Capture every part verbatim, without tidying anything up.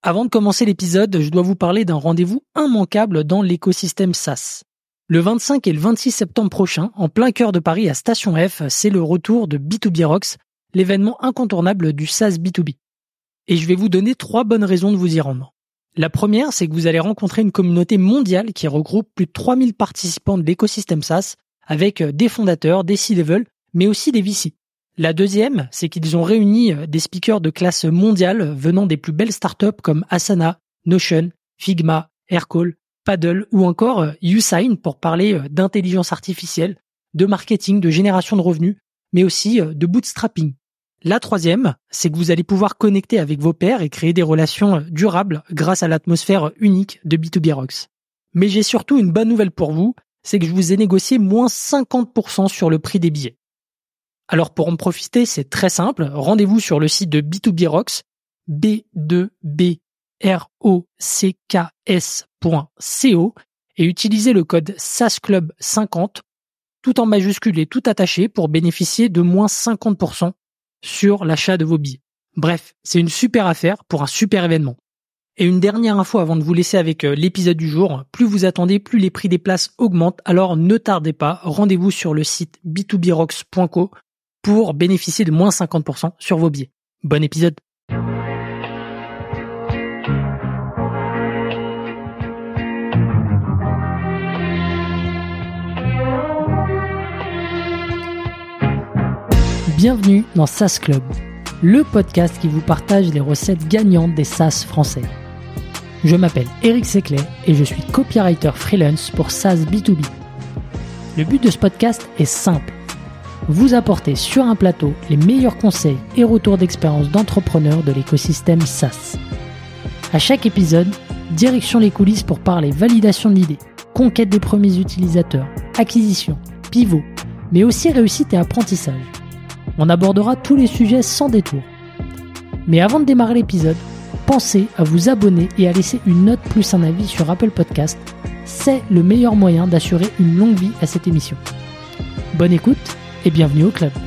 Avant de commencer l'épisode, je dois vous parler d'un rendez-vous immanquable dans l'écosystème SaaS. Le vingt-cinq et le vingt-six septembre prochain, en plein cœur de Paris à Station F, c'est le retour de B deux B Rocks, l'événement incontournable du SaaS B deux B. Et je vais vous donner trois bonnes raisons de vous y rendre. La première, c'est que vous allez rencontrer une communauté mondiale qui regroupe plus de trois mille participants de l'écosystème SaaS, avec des fondateurs, des C-level, mais aussi des V C. La deuxième, c'est qu'ils ont réuni des speakers de classe mondiale venant des plus belles startups comme Asana, Notion, Figma, Aircall, Paddle ou encore Usign pour parler d'intelligence artificielle, de marketing, de génération de revenus, mais aussi de bootstrapping. La troisième, c'est que vous allez pouvoir connecter avec vos pairs et créer des relations durables grâce à l'atmosphère unique de B deux B Rocks. Mais j'ai surtout une bonne nouvelle pour vous, c'est que je vous ai négocié moins cinquante pour cent sur le prix des billets. Alors pour en profiter, c'est très simple, rendez-vous sur le site de B deux B Rocks, b deux b rocks point co et utilisez le code SaaSclub cinquante, tout en majuscule et tout attaché pour bénéficier de moins cinquante pour cent sur l'achat de vos billets. Bref, c'est une super affaire pour un super événement. Et une dernière info avant de vous laisser avec l'épisode du jour, plus vous attendez, plus les prix des places augmentent, alors ne tardez pas, rendez-vous sur le site b deux b rocks point co pour bénéficier de moins cinquante pour cent sur vos billets. Bon épisode. Bienvenue dans SaaS Club, le podcast qui vous partage les recettes gagnantes des SaaS français. Je m'appelle Eric Seclet et je suis copywriter freelance pour SaaS B deux B. Le but de ce podcast est simple. Vous apporter sur un plateau les meilleurs conseils et retours d'expérience d'entrepreneurs de l'écosystème SaaS. À chaque épisode, direction les coulisses pour parler validation de l'idée, conquête des premiers utilisateurs, acquisition, pivot, mais aussi réussite et apprentissage. On abordera tous les sujets sans détour. Mais avant de démarrer l'épisode, pensez à vous abonner et à laisser une note plus un avis sur Apple Podcast. C'est le meilleur moyen d'assurer une longue vie à cette émission. Bonne écoute et bienvenue au club.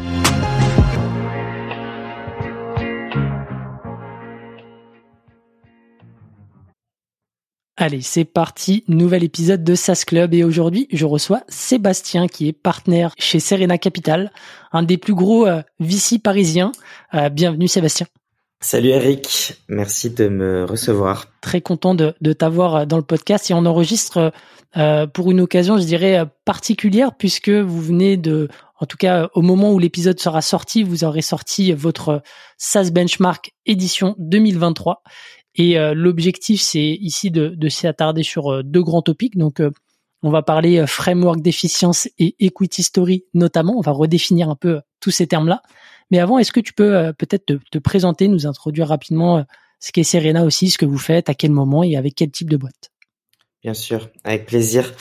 Allez, c'est parti, nouvel épisode de SaaS Club et aujourd'hui, je reçois Sébastien qui est partenaire chez Serena Capital, un des plus gros euh, V C parisiens. Euh, bienvenue Sébastien. Salut Eric, merci de me recevoir. Très content de, de t'avoir dans le podcast et on enregistre euh, pour une occasion, je dirais, particulière puisque vous venez de, en tout cas au moment où l'épisode sera sorti, vous aurez sorti votre SaaS Benchmark édition deux mille vingt-trois et euh, l'objectif c'est ici de, de s'y attarder sur euh, deux grands topics. Donc euh, on va parler euh, framework d'efficience et equity story notamment, on va redéfinir un peu euh, tous ces termes-là. Mais avant, est-ce que tu peux euh, peut-être te, te présenter, nous introduire rapidement euh, ce qu'est Serena aussi, ce que vous faites, à quel moment et avec quel type de boîte? Bien sûr, avec plaisir.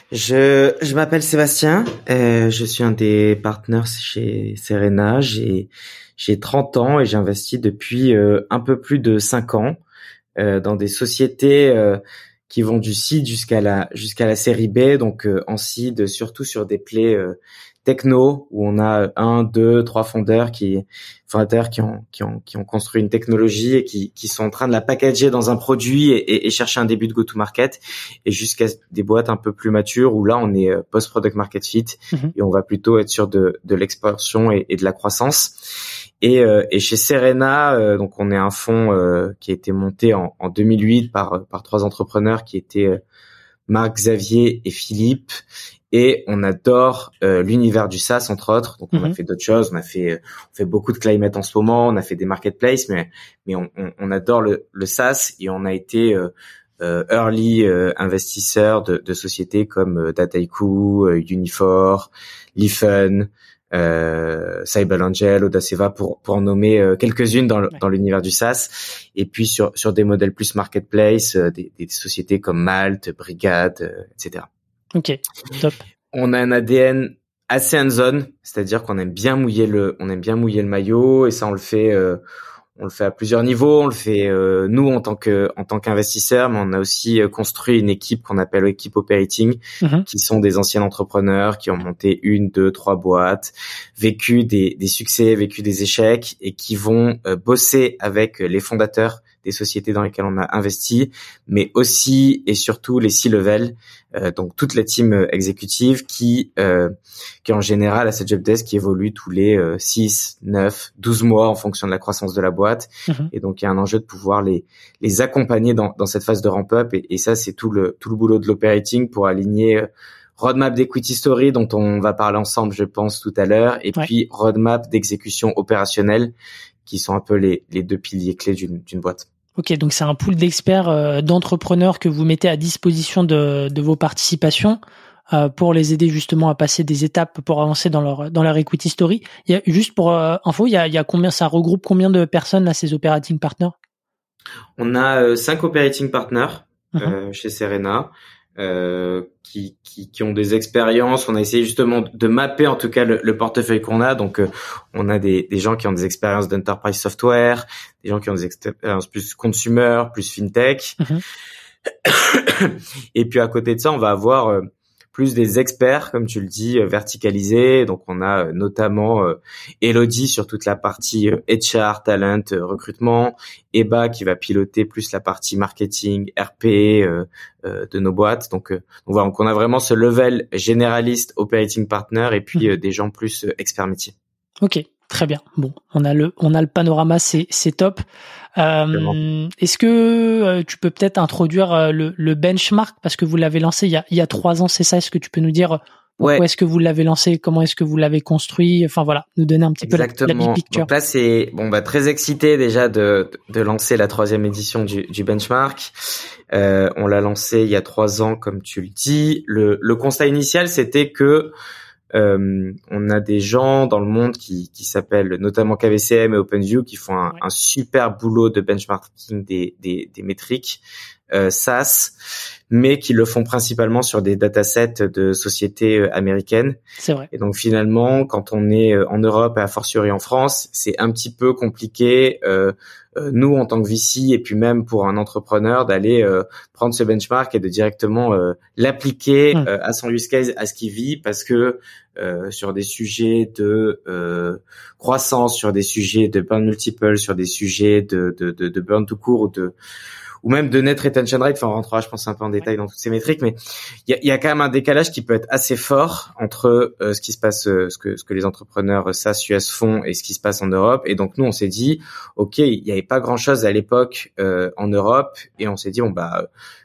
Je je m'appelle Sébastien, euh, je suis un des partenaires chez Serena, j'ai j'ai trente ans et j'ai investi depuis euh, un peu plus de cinq ans euh, dans des sociétés euh, qui vont du seed jusqu'à la jusqu'à la série B, donc euh, en seed surtout sur des plays euh, techno où on a un, deux, trois fondeurs qui fondateurs qui ont qui ont qui ont construit une technologie et qui qui sont en train de la packager dans un produit et, et, et chercher un début de go-to-market et jusqu'à des boîtes un peu plus matures où là on est post-product market fit mm-hmm. et on va plutôt être sur de de l'expansion et, et de la croissance. Et, euh, et chez Serena, euh, donc on est un fonds euh, qui a été monté en, en deux mille huit par par trois entrepreneurs qui étaient euh, Marc, Xavier et Philippe. Et on adore euh, l'univers du SaaS entre autres. Donc on mm-hmm. a fait d'autres choses, on a fait on fait beaucoup de climate en ce moment, on a fait des marketplaces, mais mais on on, on adore le le SaaS et on a été euh, euh, early euh, investisseur de, de sociétés comme euh, Dataiku, euh, Unifor, Lifen, euh, Cyberangel, Audaceva pour pour en nommer euh, quelques-unes dans le, ouais. dans l'univers du SaaS. Et puis sur sur des modèles plus marketplace, euh, des, des sociétés comme Malte, Brigade, euh, et cetera. Ok, top. On a un A D N assez hands-on, c'est-à-dire qu'on aime bien mouiller le, on aime bien mouiller le maillot et ça on le fait, euh, on le fait à plusieurs niveaux. On le fait euh, nous en tant que, en tant qu'investisseurs, mais on a aussi construit une équipe qu'on appelle l'équipe operating, mm-hmm. qui sont des anciens entrepreneurs qui ont monté une, deux, trois boîtes, vécu des, des succès, vécu des échecs et qui vont euh, bosser avec les fondateurs des sociétés dans lesquelles on a investi, mais aussi et surtout les C-level, euh, donc toute la team exécutive qui, euh, qui en général a cette job desk qui évolue tous les euh, six, neuf, douze mois en fonction de la croissance de la boîte. Mmh. Et donc il y a un enjeu de pouvoir les les accompagner dans dans cette phase de ramp-up et, et ça c'est tout le tout le boulot de l'operating pour aligner euh, roadmap d'equity story dont on va parler ensemble, je pense, tout à l'heure, et ouais. puis roadmap d'exécution opérationnelle, qui sont un peu les, les deux piliers clés d'une, d'une boîte. Ok, donc c'est un pool d'experts, euh, d'entrepreneurs que vous mettez à disposition de, de vos participations euh, pour les aider justement à passer des étapes pour avancer dans leur dans leur equity story. Il y a, juste pour euh, info, il y a, il y a combien, ça regroupe combien de personnes là, ces operating partners? On a euh, cinq operating partners uh-huh. euh, chez Serena. Euh, qui, qui, qui ont des expériences. On a essayé justement de mapper en tout cas le, le portefeuille qu'on a. Donc, euh, on a des, des gens qui ont des expériences d'enterprise software, des gens qui ont des expériences plus consumer, plus fintech. Mm-hmm. Et puis à côté de ça, on va avoir euh, plus des experts, comme tu le dis, euh, verticalisés. Donc, on a euh, notamment euh, Elodie sur toute la partie euh, H R, talent, euh, recrutement. Eba qui va piloter plus la partie marketing, R P euh, euh, de nos boîtes. Donc, euh, donc voilà, donc on a vraiment ce level généraliste, operating partner, et puis euh, des gens plus euh, experts métiers. Ok, très bien. Bon, on a le on a le panorama, c'est c'est top. Euh, est-ce que euh, tu peux peut-être introduire euh, le, le benchmark parce que vous l'avez lancé il y a il y a trois ans, c'est ça? Est-ce que tu peux nous dire pourquoi ouais. est-ce que vous l'avez lancé, comment est-ce que vous l'avez construit? Enfin voilà, nous donner un petit Exactement. peu la, la big picture. Donc là, c'est bon, bah très excité déjà de de lancer la troisième édition du, du benchmark. Euh, on l'a lancé il y a trois ans, comme tu le dis. Le le constat initial, c'était que Euh, on a des gens dans le monde qui, qui s'appellent notamment K V C M et OpenView qui font un, ouais. un super boulot de benchmarking des, des, des métriques euh, SaaS, mais qui le font principalement sur des datasets de sociétés euh, américaines. C'est vrai. Et donc finalement, quand on est en Europe et a fortiori en France, c'est un petit peu compliqué. Euh, euh, nous, en tant que V C, et puis même pour un entrepreneur, d'aller euh, prendre ce benchmark et de directement euh, l'appliquer mmh. euh, à son use case, à ce qu'il vit, parce que euh, sur des sujets de euh, croissance, sur des sujets de burn multiple, sur des sujets de, de, de, de burn tout court ou de ou même de net retention rate, enfin on rentrera je pense un peu en détail dans toutes ces métriques, mais il y a, y a quand même un décalage qui peut être assez fort entre euh, ce qui se passe, euh, ce que ce que les entrepreneurs SaaS U S font et ce qui se passe en Europe. Et donc nous on s'est dit, ok, il y avait pas grand chose à l'époque euh, en Europe, et on s'est dit bon bah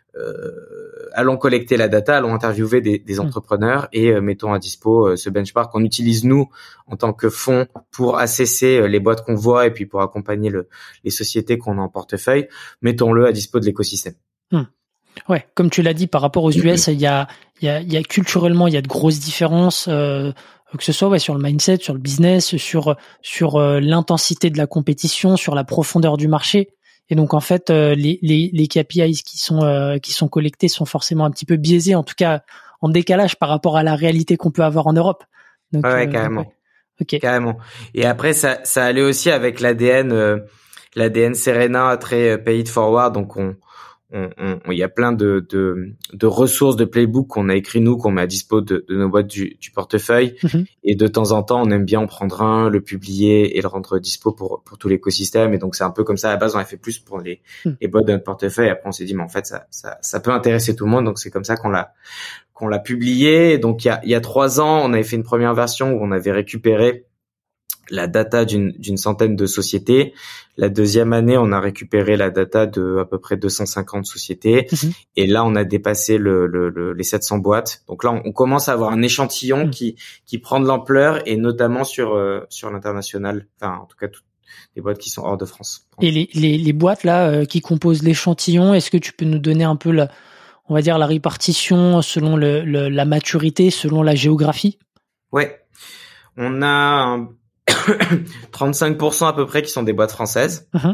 euh, allons collecter la data, allons interviewer des, des entrepreneurs et euh, mettons à dispo euh, ce benchmark qu'on utilise nous en tant que fonds pour assesser euh, les boîtes qu'on voit et puis pour accompagner le, les sociétés qu'on a en portefeuille. Mettons-le à dispo de l'écosystème. Mmh. Ouais, comme tu l'as dit, par rapport aux U S, il y a, il y a, il y a culturellement, il y a de grosses différences, euh, que ce soit ouais, sur le mindset, sur le business, sur sur euh, l'intensité de la compétition, sur la profondeur du marché. Et donc en fait, euh, les, les, les K P Is qui sont euh, qui sont collectés sont forcément un petit peu biaisés, en tout cas en décalage par rapport à la réalité qu'on peut avoir en Europe. Donc, ouais, euh, carrément. Donc, ouais. Ok. Carrément. Et après, ça ça allait aussi avec l'A D N, euh, l'A D N Serena très euh, pay it forward. Donc on on, on, il y a plein de, de, de ressources de playbook qu'on a écrit nous, qu'on met à dispo de, de nos boîtes du, du portefeuille. Mm-hmm. Et de temps en temps, on aime bien en prendre un, le publier et le rendre dispo pour, pour tout l'écosystème. Et donc, c'est un peu comme ça. À la base, on a fait plus pour les, mm. les boîtes de notre portefeuille. Après, on s'est dit, mais en fait, ça, ça, ça peut intéresser tout le monde. Donc, c'est comme ça qu'on l'a, qu'on l'a publié. Et donc, il y a, il y a trois ans, on avait fait une première version où on avait récupéré la data d'une, d'une centaine de sociétés. La deuxième année, on a récupéré la data de à peu près deux cent cinquante sociétés. Mmh. Et là, on a dépassé le, le, le, les sept cents boîtes. Donc là, on, on commence à avoir un échantillon mmh. qui, qui prend de l'ampleur, et notamment sur, euh, sur l'international. Enfin, en tout cas, toutes les boîtes qui sont hors de France. Et les, les, les boîtes là euh, qui composent l'échantillon, est-ce que tu peux nous donner un peu la, on va dire la répartition selon le, le, la maturité, selon la géographie? Ouais. On a un trente-cinq pour cent à peu près qui sont des boîtes françaises. Uh-huh.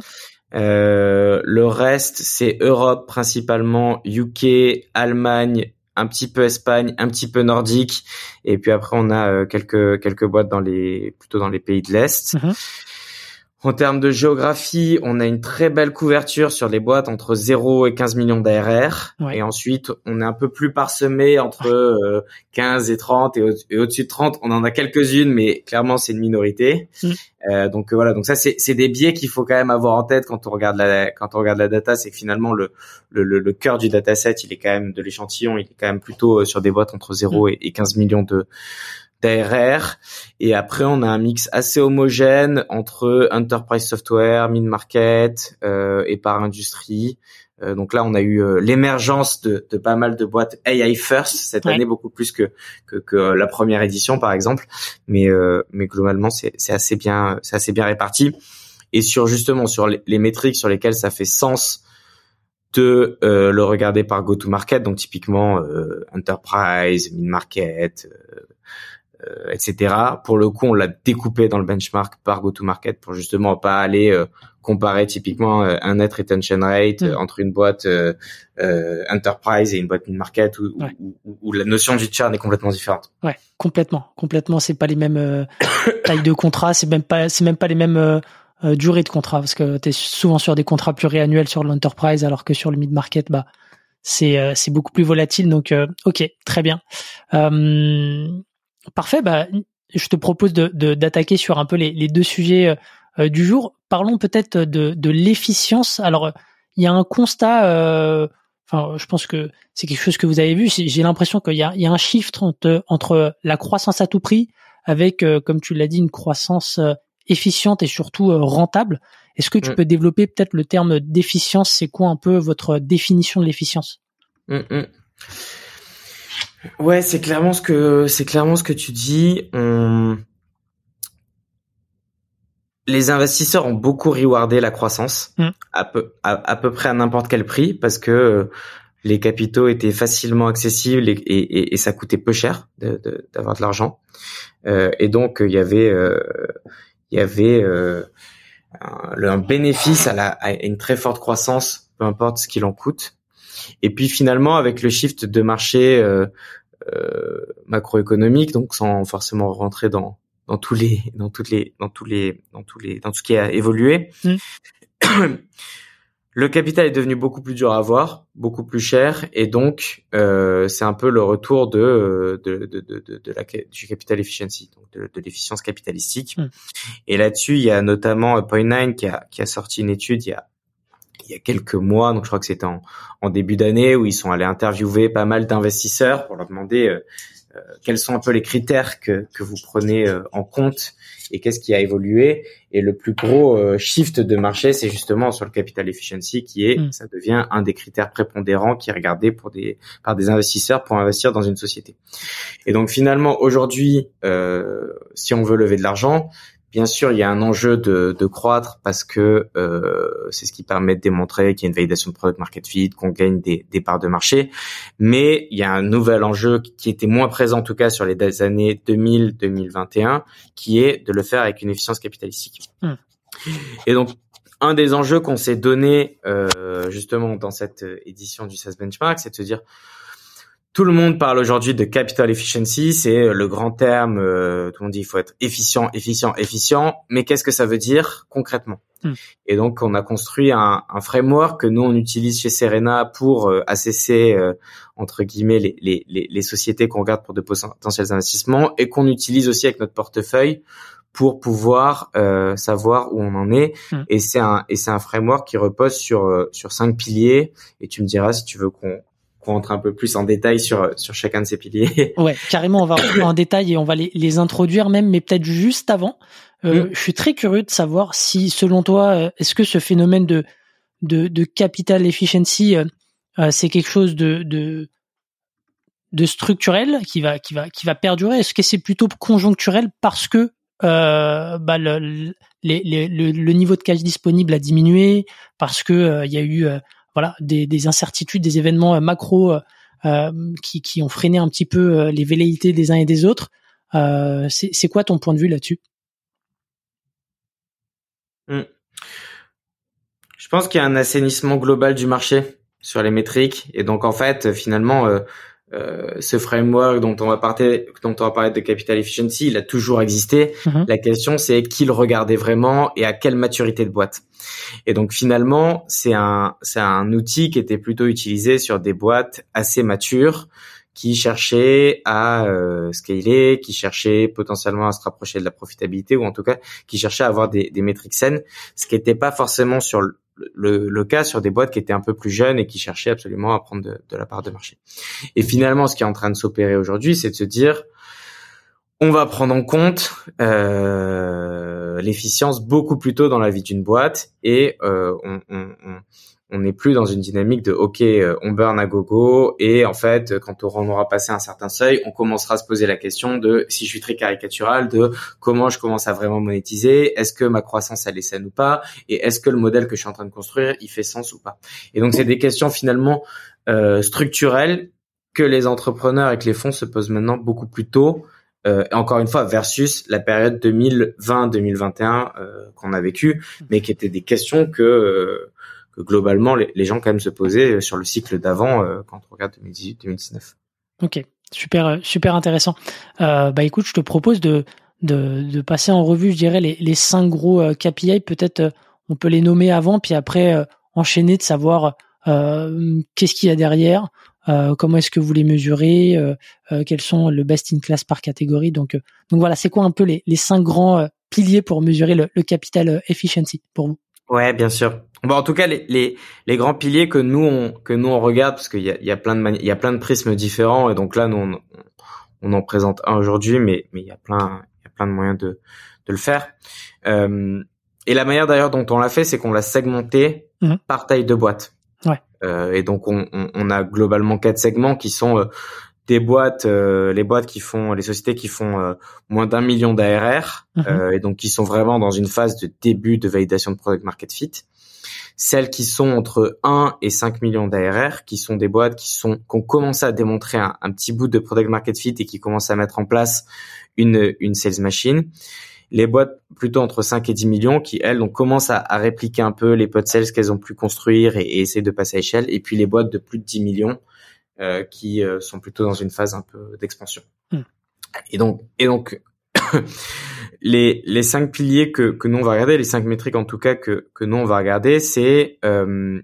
Euh, le reste, c'est Europe principalement, U K, Allemagne, un petit peu Espagne, un petit peu nordique, et puis après on a euh, quelques quelques boîtes dans les plutôt dans les pays de l'Est. Uh-huh. En termes de géographie, on a une très belle couverture sur les boîtes entre zéro et quinze millions d'A R R. Ouais. Et ensuite, on est un peu plus parsemé entre euh, quinze et trente et, au- et au-dessus de trente. On en a quelques-unes, mais clairement, c'est une minorité. Mm. Euh, donc euh, voilà, donc ça, c'est, c'est des biais qu'il faut quand même avoir en tête quand on regarde la, quand on regarde la data. C'est que finalement, le, le, le, le cœur du dataset, il est quand même de l'échantillon, il est quand même plutôt sur des boîtes entre zéro mm. et, et quinze millions de d'A R R. Et après, on a un mix assez homogène entre enterprise software, mid-market euh, et par industrie. Euh, donc là, on a eu euh, l'émergence de, de pas mal de boîtes A I first cette ouais. année, beaucoup plus que, que que la première édition, par exemple. Mais euh, mais globalement, c'est c'est assez bien c'est assez bien réparti. Et sur justement sur les, les métriques sur lesquelles ça fait sens de euh, le regarder par go-to-market, donc typiquement euh, enterprise, mid-market. Euh, Euh, et cetera. Pour le coup, on l'a découpé dans le benchmark par go-to-market pour justement pas aller euh, comparer typiquement euh, un net retention rate mmh. entre une boîte euh, euh, enterprise et une boîte mid-market où, ouais. où, où, où la notion du churn est complètement différente. Ouais, complètement, complètement. C'est pas les mêmes euh, tailles de contrat, c'est même pas, c'est même pas les mêmes euh, euh, durées de contrat parce que t'es souvent sur des contrats pluriannuels sur l'enterprise alors que sur le mid-market, bah c'est euh, c'est beaucoup plus volatile. Donc euh, ok, très bien. Euh, Parfait, bah, je te propose de, de, d'attaquer sur un peu les, les deux sujets euh, du jour. Parlons peut-être de, de l'efficience. Alors, il y a un constat, euh, enfin, je pense que c'est quelque chose que vous avez vu. J'ai l'impression qu'il y a, il y a un shift entre, entre la croissance à tout prix avec, euh, comme tu l'as dit, une croissance euh, efficiente et surtout euh, rentable. Est-ce que tu mmh. peux développer peut-être le terme d'efficience? C'est quoi un peu votre définition de l'efficience? mmh, mmh. Ouais, c'est clairement ce que c'est clairement ce que tu dis. On... Les investisseurs ont beaucoup rewardé la croissance mmh. à peu à, à peu près à n'importe quel prix parce que les capitaux étaient facilement accessibles et, et, et ça coûtait peu cher de, de, d'avoir de l'argent. Euh, et donc il y avait euh, il y avait euh, un, un bénéfice à, la, à une très forte croissance, peu importe ce qu'il en coûte. Et puis finalement avec le shift de marché euh, Euh, macroéconomique, donc sans forcément rentrer dans dans tous les dans toutes les dans tous les dans tous les dans tout ce qui a évolué. Mmh. Le capital est devenu beaucoup plus dur à avoir, beaucoup plus cher, et donc euh, c'est un peu le retour de de de de de, de la du capital efficiency, donc de, de l'efficience capitalistique. Mmh. Et là-dessus, il y a notamment Point Nine qui a qui a sorti une étude il y a il y a quelques mois, donc je crois que c'était en, en début d'année, où ils sont allés interviewer pas mal d'investisseurs pour leur demander euh, euh, quels sont un peu les critères que, que vous prenez euh, en compte et qu'est-ce qui a évolué. Et le plus gros euh, shift de marché, c'est justement sur le capital efficiency qui est, mmh. ça devient un des critères prépondérants qui est regardé pour des, par des investisseurs pour investir dans une société. Et donc finalement, aujourd'hui, euh, si on veut lever de l'argent, bien sûr, il y a un enjeu de, de croître parce que euh, c'est ce qui permet de démontrer qu'il y a une validation de product market fit, qu'on gagne des, des parts de marché. Mais il y a un nouvel enjeu qui était moins présent en tout cas sur les années deux mille à deux mille vingt et un, qui est de le faire avec une efficience capitalistique. Mmh. Et donc, un des enjeux qu'on s'est donné euh, justement dans cette édition du SaaS Benchmark, c'est de se dire tout le monde parle aujourd'hui de capital efficiency, c'est le grand terme, euh, tout le monde dit il faut être efficient, efficient, efficient, mais qu'est-ce que ça veut dire concrètement? Mm. Et donc on a construit un, un framework que nous on utilise chez Serena pour euh, assesser euh, entre guillemets les, les, les, les sociétés qu'on regarde pour de potentiels investissements et qu'on utilise aussi avec notre portefeuille pour pouvoir euh, savoir où on en est. Mm. Et c'est un et c'est un framework qui repose sur euh, sur cinq piliers. Et tu me diras si tu veux qu'on qu'on rentre un peu plus en détail sur sur chacun de ces piliers. Ouais, carrément, on va rentrer en détail et on va les, les introduire même, mais peut-être juste avant. Euh, mmh. Je suis très curieux de savoir si, selon toi, est-ce que ce phénomène de de, de capital efficiency, euh, c'est quelque chose de de de structurel qui va qui va qui va perdurer. Est-ce que c'est plutôt conjoncturel parce que euh, bah le, le, le, le, le niveau de cash disponible a diminué, parce que euh, il y a eu euh, voilà des, des incertitudes, des événements euh, macro euh, qui, qui ont freiné un petit peu euh, les velléités des uns et des autres. Euh, c'est, c'est quoi ton point de vue là-dessus? Mmh. Je pense qu'il y a un assainissement global du marché sur les métriques, et donc en fait finalement euh, euh, ce framework dont on va parler, dont on va parler de capital efficiency, il a toujours existé. Mm-hmm. La question, c'est qui le regardait vraiment et à quelle maturité de boîte. Et donc finalement, c'est un, c'est un outil qui était plutôt utilisé sur des boîtes assez matures, qui cherchaient à euh, scaler, qui cherchaient potentiellement à se rapprocher de la profitabilité, ou en tout cas qui cherchaient à avoir des, des métriques saines, ce qui n'était pas forcément sur le, le, le cas sur des boîtes qui étaient un peu plus jeunes et qui cherchaient absolument à prendre de, de la part de marché. Et finalement, ce qui est en train de s'opérer aujourd'hui, c'est de se dire, on va prendre en compte euh, l'efficience beaucoup plus tôt dans la vie d'une boîte et euh, on, on, on on n'est plus dans une dynamique de OK, on burn à gogo et en fait, quand on aura passé un certain seuil, on commencera à se poser la question de, si je suis très caricatural, de comment je commence à vraiment monétiser, est-ce que ma croissance elle est saine ou pas, et est-ce que le modèle que je suis en train de construire, il fait sens ou pas. Et donc c'est des questions finalement euh, structurelles que les entrepreneurs et que les fonds se posent maintenant beaucoup plus tôt. Euh, encore une fois, versus la période deux mille vingt deux mille vingt et un euh, qu'on a vécue, mais qui étaient des questions que euh, que globalement les, les gens quand même se posaient sur le cycle d'avant euh, quand on regarde deux mille dix-huit deux mille dix-neuf. Ok, super super intéressant. Euh, bah écoute, je te propose de de, de passer en revue, je dirais les les cinq gros euh, K P I. Peut-être euh, on peut les nommer avant, puis après euh, enchaîner de savoir euh, qu'est-ce qu'il y a derrière, euh, comment est-ce que vous les mesurez, euh, euh, quels sont le best in class par catégorie. Donc euh, donc voilà, c'est quoi un peu les les cinq grands euh, piliers pour mesurer le, le capital efficiency pour vous? Ouais, bien sûr. Bon, en tout cas, les les les grands piliers que nous on que nous on regarde, parce qu'il y a il y a plein de mani- il y a plein de prismes différents, et donc là nous on on en présente un aujourd'hui, mais mais il y a plein il y a plein de moyens de de le faire. Euh, et la manière d'ailleurs dont on l'a fait, c'est qu'on l'a segmenté mmh. par taille de boîte. Ouais. Euh, et donc on, on on a globalement quatre segments qui sont euh, des boîtes, euh, les boîtes qui font, les sociétés qui font euh, moins d'un million d'A R R, mmh. euh, et donc qui sont vraiment dans une phase de début de validation de product market fit. Celles qui sont entre un et cinq millions d'A R R, qui sont des boîtes qui sont, qui ont commencé à démontrer un, un petit bout de product market fit et qui commencent à mettre en place une, une sales machine. Les boîtes plutôt entre cinq et dix millions qui, elles, donc, commencent à, à répliquer un peu les pods sales qu'elles ont pu construire et, et essayer de passer à échelle. Et puis les boîtes de plus de dix millions, Euh, qui euh, sont plutôt dans une phase un peu d'expansion. Mm. Et donc, et donc les les cinq piliers que que nous on va regarder, les cinq métriques en tout cas que que nous on va regarder, c'est euh,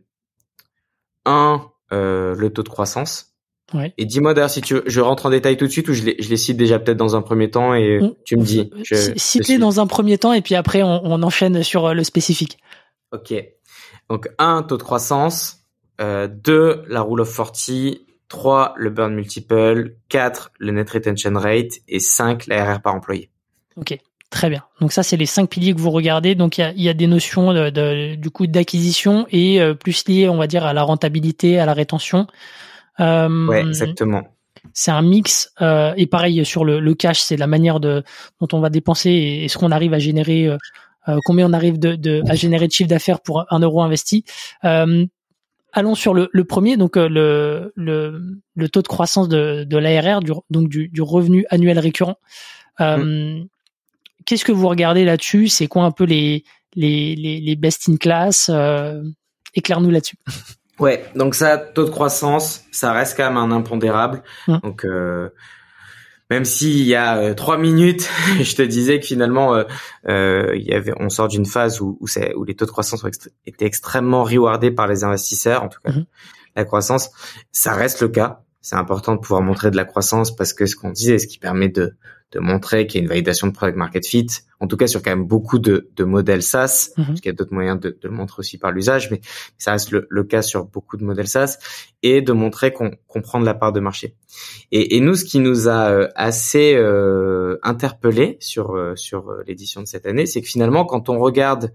un euh, le taux de croissance. Ouais. Et dis-moi d'ailleurs si tu veux, je rentre en détail tout de suite ou je les je les cite déjà peut-être dans un premier temps et mm. tu me dis. Cite-les dans un premier temps et puis après on, on enchaîne sur le spécifique. Ok. Donc un taux de croissance, euh, deux la rule of forty. trois, le burn multiple, quatre, le net retention rate et cinq, la R R par employé. Ok, très bien. Donc ça, c'est les cinq piliers que vous regardez. Donc il y a, il y a des notions de, de, du coup d'acquisition et euh, plus liées, on va dire, à la rentabilité, à la rétention. Euh, ouais, exactement. C'est un mix. Euh, et pareil, sur le, le cash, c'est la manière de, dont on va dépenser et, et ce qu'on arrive à générer, euh, combien on arrive de, de, à générer de chiffre d'affaires pour un euro investi. Euh, Allons sur le, le premier, donc euh, le, le le taux de croissance de, de l'A R R, du, donc du, du revenu annuel récurrent. Euh, mmh. Qu'est-ce que vous regardez là-dessus? C'est quoi un peu les les les, les best in class? euh, Éclaire-nous là-dessus. Ouais, donc ça, taux de croissance, ça reste quand même un impondérable. Mmh. Donc euh, même s'il y a euh, trois minutes, je te disais que finalement, euh, euh, il y avait, on sort d'une phase où où, c'est, où les taux de croissance ont ext- étaient extrêmement rewardés par les investisseurs, en tout cas. Mmh. La croissance, ça reste le cas. C'est important de pouvoir montrer de la croissance parce que ce qu'on disait, ce qui permet de de montrer qu'il y a une validation de product market fit, en tout cas sur quand même beaucoup de, de modèles SaaS, mmh. parce qu'il y a d'autres moyens de, de le montrer aussi par l'usage, mais ça reste le, le cas sur beaucoup de modèles SaaS, et de montrer qu'on, qu'on prend de la part de marché. Et, et nous, ce qui nous a assez euh, interpellé sur euh, sur l'édition de cette année, c'est que finalement, quand on regarde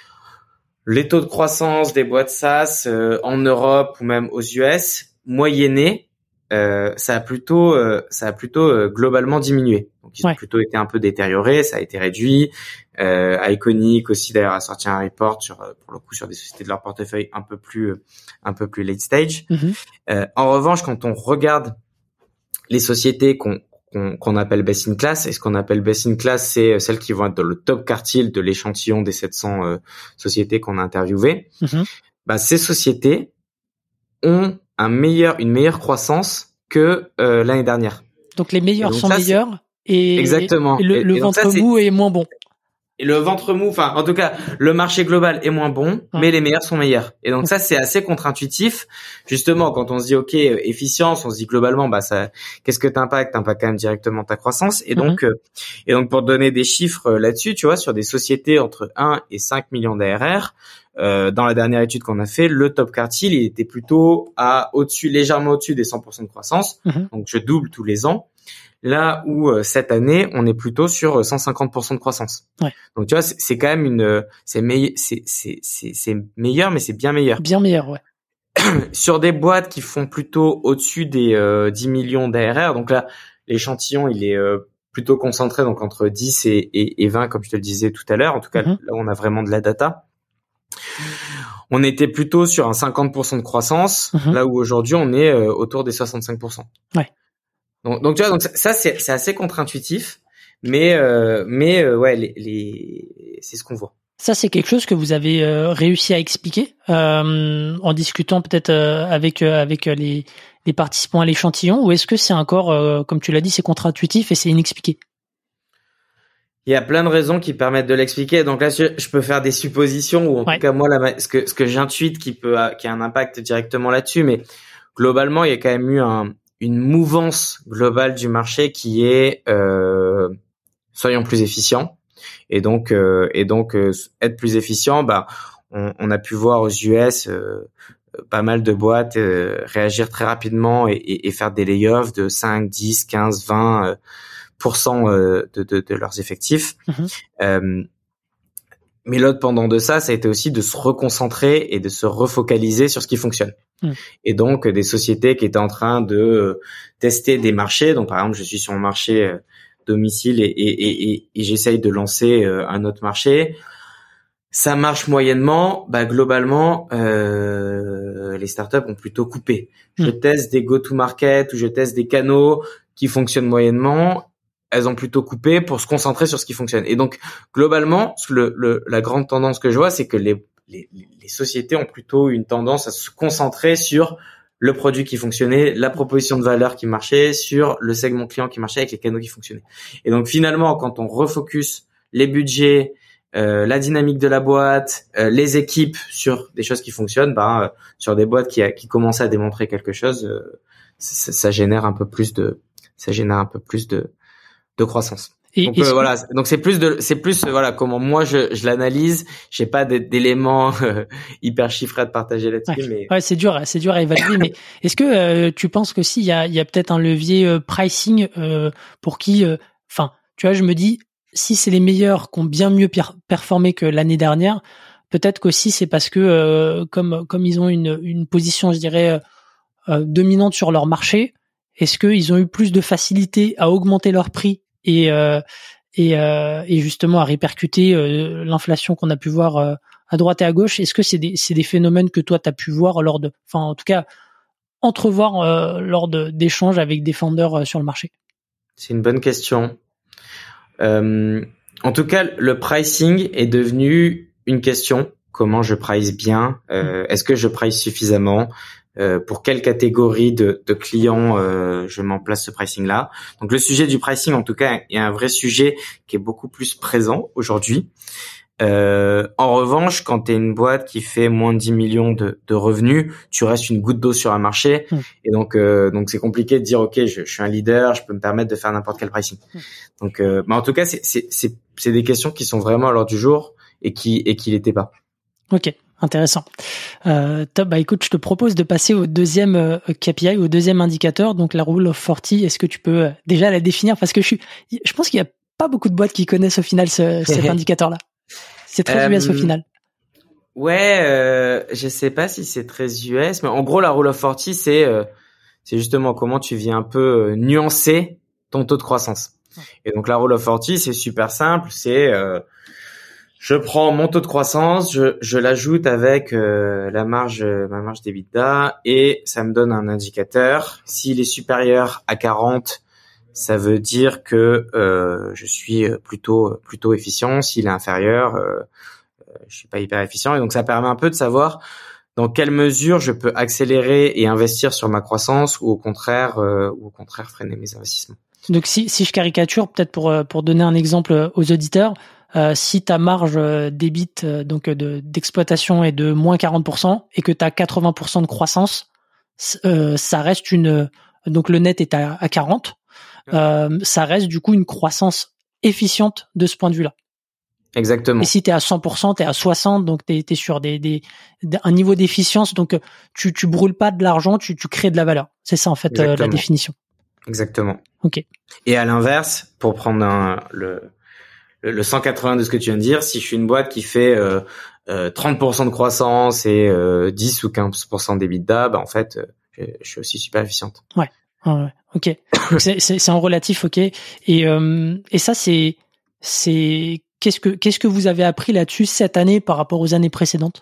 les taux de croissance des boîtes SaaS euh, en Europe ou même aux U S, moyennés, Euh, ça a plutôt, euh, ça a plutôt euh, globalement diminué. Donc ils ouais. ont plutôt été un peu détériorés, ça a été réduit. Euh, Iconic aussi d'ailleurs a sorti un report sur, pour le coup, sur des sociétés de leur portefeuille un peu plus, un peu plus late stage. Mm-hmm. Euh, en revanche, quand on regarde les sociétés qu'on, qu'on, qu'on appelle best in class, et ce qu'on appelle best in class, c'est celles qui vont être dans le top quartile de l'échantillon des sept cents euh, sociétés qu'on a interviewées. Mm-hmm. Bah ces sociétés ont un meilleur, une meilleure croissance que euh, l'année dernière. Donc les meilleurs sont ça, meilleurs et, exactement. et le, et, le et ventre ça, mou est moins bon. Et le ventre mou, enfin, en tout cas, le marché global est moins bon, ouais. mais les meilleurs sont meilleurs. Et donc ça, c'est assez contre-intuitif. Justement, quand on se dit, OK, efficience, on se dit globalement, bah, ça, qu'est-ce que t'impacte? T'impacte quand même directement ta croissance. Et donc, mm-hmm. euh, et donc, pour donner des chiffres là-dessus, tu vois, sur des sociétés entre un et cinq millions d'A R R, euh, dans la dernière étude qu'on a fait, le top quartile, il était plutôt à au-dessus, légèrement au-dessus des cent pour cent de croissance. Mm-hmm. Donc, je double tous les ans. Là où euh, cette année, on est plutôt sur cent cinquante pour cent de croissance. Ouais. Donc tu vois, c'est, c'est quand même une, c'est meilleur, c'est c'est c'est c'est meilleur, mais c'est bien meilleur. Bien meilleur, ouais. Sur des boîtes qui font plutôt au-dessus des euh, dix millions d'A R R, donc là, l'échantillon il est euh, plutôt concentré, donc entre dix et, et, et vingt, comme je te le disais tout à l'heure. En tout cas, mm-hmm. là on a vraiment de la data. On était plutôt sur un cinquante pour cent de croissance, mm-hmm. là où aujourd'hui on est euh, autour des soixante-cinq pour cent. Ouais. Donc, donc tu vois, donc ça c'est c'est assez contre-intuitif, mais euh, mais euh, ouais, les, les c'est ce qu'on voit. Ça c'est quelque chose que vous avez euh, réussi à expliquer euh, en discutant peut-être euh, avec euh, avec les les participants à l'échantillon, ou est-ce que c'est encore euh, comme tu l'as dit, c'est contre-intuitif et c'est inexpliqué? Il y a plein de raisons qui permettent de l'expliquer. Donc là, je peux faire des suppositions, ou en ouais. tout cas moi là, ce que ce que j'intuite qui peut qui a un impact directement là-dessus, mais globalement, il y a quand même eu un une mouvance globale du marché qui est euh, soyons plus efficients, et donc euh, et donc euh, être plus efficient, bah on, on a pu voir aux U S euh, pas mal de boîtes euh, réagir très rapidement et, et, et faire des layoffs de cinq, dix, quinze, vingt euh, pour cent euh, de, de, de leurs effectifs. Mmh. Euh, mais l'autre pendant de ça, ça a été aussi de se reconcentrer et de se refocaliser sur ce qui fonctionne. Mmh. Et donc, des sociétés qui étaient en train de tester des marchés. Donc, par exemple, je suis sur mon marché euh, domicile et, et, et, et, et j'essaye de lancer euh, un autre marché. Ça marche moyennement. Bah, globalement, euh, les startups ont plutôt coupé. Mmh. Je teste des go-to-market ou je teste des canaux qui fonctionnent moyennement. Elles ont plutôt coupé pour se concentrer sur ce qui fonctionne. Et donc, globalement, le, le, la grande tendance que je vois, c'est que les, les, les sociétés ont plutôt une tendance à se concentrer sur le produit qui fonctionnait, la proposition de valeur qui marchait, sur le segment client qui marchait avec les canaux qui fonctionnaient. Et donc, finalement, quand on refocus les budgets, euh, la dynamique de la boîte, euh, les équipes sur des choses qui fonctionnent, bah, euh, sur des boîtes qui, a, qui commencent à démontrer quelque chose, euh, ça, ça génère un peu plus de, ça génère un peu plus de, de croissance. Et donc euh, voilà, donc c'est plus de c'est plus euh, voilà comment moi je je l'analyse, j'ai pas d'éléments euh, hyper chiffrés à te partager là-dessus. Ouais. mais ouais, c'est dur, c'est dur à évaluer. Mais est-ce que euh, tu penses que si il y a il y a peut-être un levier euh, pricing euh, pour qui enfin, euh, tu vois, je me dis si c'est les meilleurs qui ont bien mieux per- performé que l'année dernière, peut-être qu'aussi c'est parce que euh, comme comme ils ont une une position, je dirais euh, dominante sur leur marché, est-ce qu'ils ont eu plus de facilité à augmenter leur prix et euh, et, euh, et justement à répercuter euh, l'inflation qu'on a pu voir euh, à droite et à gauche? Est-ce que c'est des c'est des phénomènes que toi tu as pu voir lors de enfin en tout cas entrevoir euh, lors de d'échanges avec des founders euh, sur le marché? C'est une bonne question. Euh, en tout cas, le pricing est devenu une question. Comment je price bien? euh, Est-ce que je price suffisamment? Euh, pour quelle catégorie de, de clients euh, je mets en place ce pricing-là. Donc le sujet du pricing, en tout cas, est un vrai sujet qui est beaucoup plus présent aujourd'hui. Euh, en revanche, quand tu es une boîte qui fait moins de dix millions de, de revenus, tu restes une goutte d'eau sur un marché. Mmh. Et donc, euh, donc c'est compliqué de dire, OK, je, je suis un leader, je peux me permettre de faire n'importe quel pricing. Mmh. Donc, euh, mais en tout cas, c'est, c'est, c'est, c'est des questions qui sont vraiment à l'ordre du jour et qui et qui l'étaient pas. Ok, intéressant. Euh, top. Bah écoute, je te propose de passer au deuxième euh, K P I, au deuxième indicateur, donc la Rule of quarante. Est-ce que tu peux euh, déjà la définir, parce que je suis, je pense qu'il y a pas beaucoup de boîtes qui connaissent au final ce, cet indicateur-là. C'est très euh, U S au final. Ouais, euh, je sais pas si c'est très U S, mais en gros la Rule of quarante, c'est euh, c'est justement comment tu viens un peu euh, nuancer ton taux de croissance. Et donc la Rule of quarante, c'est super simple, c'est euh, je prends mon taux de croissance, je, je l'ajoute avec euh, la marge, ma marge d'EBITDA, et ça me donne un indicateur. S'il est supérieur à quarante, ça veut dire que euh, je suis plutôt plutôt efficient. S'il est inférieur, euh, je suis pas hyper efficient. Et donc ça permet un peu de savoir dans quelle mesure je peux accélérer et investir sur ma croissance ou au contraire, euh, ou au contraire freiner mes investissements. Donc si, si je caricature, peut-être pour, pour donner un exemple aux auditeurs, euh, si ta marge d'E B I T, euh, donc de, d'exploitation est de moins quarante pour cent et que tu as quatre-vingts pour cent de croissance, euh, ça reste une, donc le net est à, à quarante, euh, ça reste du coup une croissance efficiente de ce point de vue-là. Exactement. Et si tu es à cent pour cent, tu es à soixante, donc tu es sur des, des, un niveau d'efficience, donc tu tu brûles pas de l'argent, tu, tu crées de la valeur. C'est ça en fait euh, la définition. Exactement. Ok. Et à l'inverse, pour prendre un, le, le cent quatre-vingts de ce que tu viens de dire, si je suis une boîte qui fait euh, euh, trente pour cent de croissance et euh, dix ou quinze pour cent d'EBITDA, bah en fait, euh, je, je suis aussi super efficiente. Ouais. Ouais. Ok. c'est c'est c'est en relatif, ok. Et euh, et ça c'est c'est qu'est-ce que qu'est-ce que vous avez appris là-dessus cette année par rapport aux années précédentes?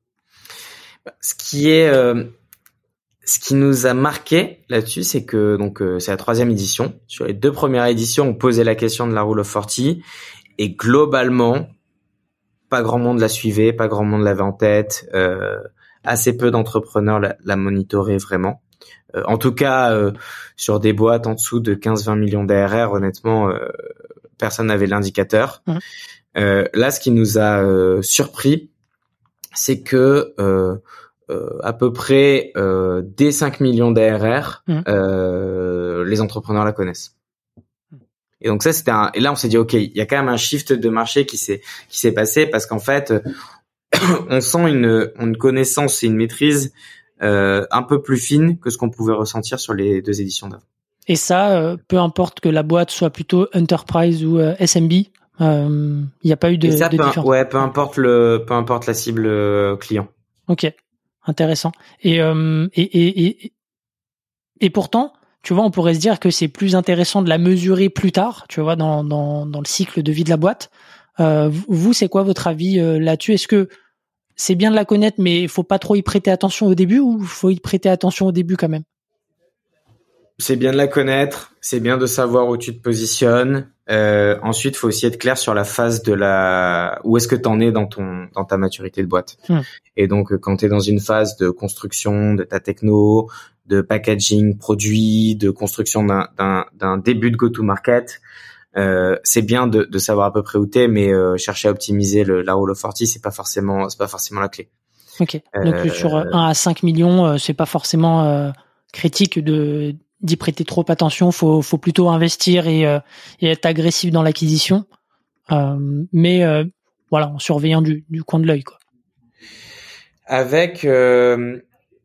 Ce qui est euh, ce qui nous a marqué là-dessus, c'est que donc euh, c'est la troisième édition. Sur les deux premières éditions, on posait la question de la Rule of quarante et globalement, pas grand monde la suivait, pas grand monde l'avait en tête. Euh, assez peu d'entrepreneurs la, la monitoraient vraiment. Euh, en tout cas, euh, sur des boîtes en dessous de quinze à vingt millions d'A R R, honnêtement, euh, personne n'avait l'indicateur. Mmh. Euh, là, ce qui nous a euh, surpris, c'est que euh, euh, à peu près euh, dès cinq millions d'A R R, mmh. euh, les entrepreneurs la connaissent. Et donc ça, c'était un. Et là, on s'est dit, ok, il y a quand même un shift de marché qui s'est qui s'est passé parce qu'en fait, on sent une une connaissance et une maîtrise euh, un peu plus fine que ce qu'on pouvait ressentir sur les deux éditions d'avant. Et ça, euh, peu importe que la boîte soit plutôt enterprise ou euh, S M B, il euh, n'y a pas eu de, et ça, de peu, différence. Ouais, peu importe le, peu importe la cible euh, client. Ok, intéressant. Et, euh, et, et, et, et pourtant, tu vois, on pourrait se dire que c'est plus intéressant de la mesurer plus tard, tu vois, dans, dans, dans le cycle de vie de la boîte. Euh, vous, c'est quoi votre avis euh, là-dessus? Est-ce que c'est bien de la connaître, mais il faut pas trop y prêter attention au début ou il faut y prêter attention au début quand même? C'est bien de la connaître, c'est bien de savoir où tu te positionnes. Euh, ensuite, il faut aussi être clair sur la phase de la où est-ce que tu en es dans ton dans ta maturité de boîte. Mmh. Et donc, quand tu es dans une phase de construction de ta techno, de packaging produit, de construction d'un d'un, d'un début de go-to-market, euh, c'est bien de, de savoir à peu près où t'es, mais euh, chercher à optimiser le, la Rule of quarante, c'est pas forcément c'est pas forcément la clé. Ok. Donc euh, sur un à cinq millions, euh, c'est pas forcément euh, critique de d'y prêter trop attention, faut faut plutôt investir et, euh, et être agressif dans l'acquisition, euh, mais euh, voilà, en surveillant du, du coin de l'œil, quoi. Avec euh,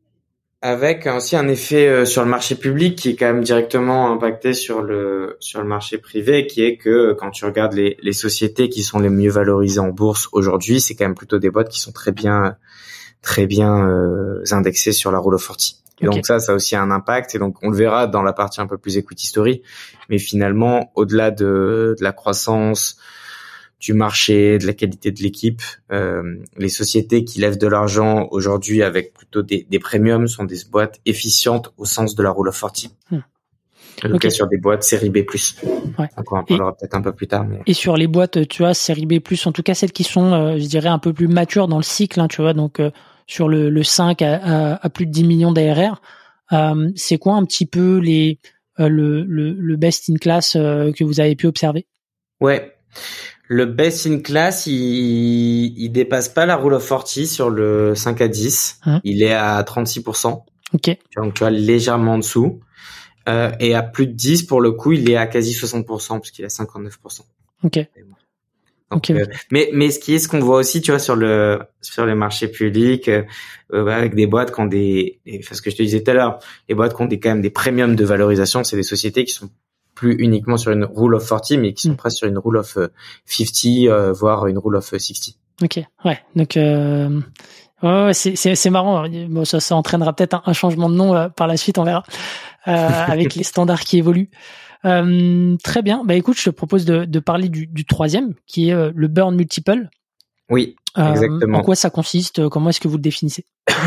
avec aussi un effet euh, sur le marché public qui est quand même directement impacté sur le sur le marché privé, qui est que quand tu regardes les les sociétés qui sont les mieux valorisées en bourse aujourd'hui, c'est quand même plutôt des boîtes qui sont très bien très bien euh, indexées sur la Rule of quarante. Et okay. Donc ça, ça a aussi un impact. Et donc on le verra dans la partie un peu plus equity story. Mais finalement, au-delà de, de la croissance, du marché, de la qualité de l'équipe, euh, les sociétés qui lèvent de l'argent aujourd'hui avec plutôt des, des premiums sont des boîtes efficientes au sens de la Rule of quarante. Hmm. En tout okay. cas sur des boîtes série B plus. Ouais. Donc on en parlera peut-être un peu plus tard. Mais... Et sur les boîtes, tu vois, série B plus, en tout cas celles qui sont, euh, je dirais, un peu plus matures dans le cycle, hein, tu vois, donc euh, sur le, le cinq à, à, à plus de dix millions d'A R R, euh, c'est quoi un petit peu les euh, le, le, le best in class euh, que vous avez pu observer? Ouais, le best in class, il, il dépasse pas la Rule of quarante sur le cinq à dix. Hum. Il est à trente-six pour cent. Ok. Donc tu vois, légèrement en dessous. Euh, et à plus de dix, pour le coup, il est à quasi soixante pour cent parce qu'il est à cinquante-neuf pour cent. Ok. Donc, okay, euh, okay. mais mais ce qui est ce qu'on voit aussi, tu vois, sur le sur les marchés publics, euh, avec des boîtes qui ont des, enfin ce que je te disais tout à l'heure, les boîtes qui ont des quand même des premiums de valorisation, c'est des sociétés qui sont plus uniquement sur une Rule of quarante, mais qui sont mm. presque sur une Rule of cinquante, euh, voire une Rule of soixante. Ok, ouais. Donc euh, ouais, c'est c'est c'est marrant. Bon, ça ça entraînera peut-être un, un changement de nom euh, par la suite, on verra, euh, avec les standards qui évoluent. Euh, très bien. Bah écoute, je te propose de, de parler du, du troisième, qui est euh, le burn multiple. Oui, exactement. Euh, en quoi ça consiste? Comment est-ce que vous le définissez?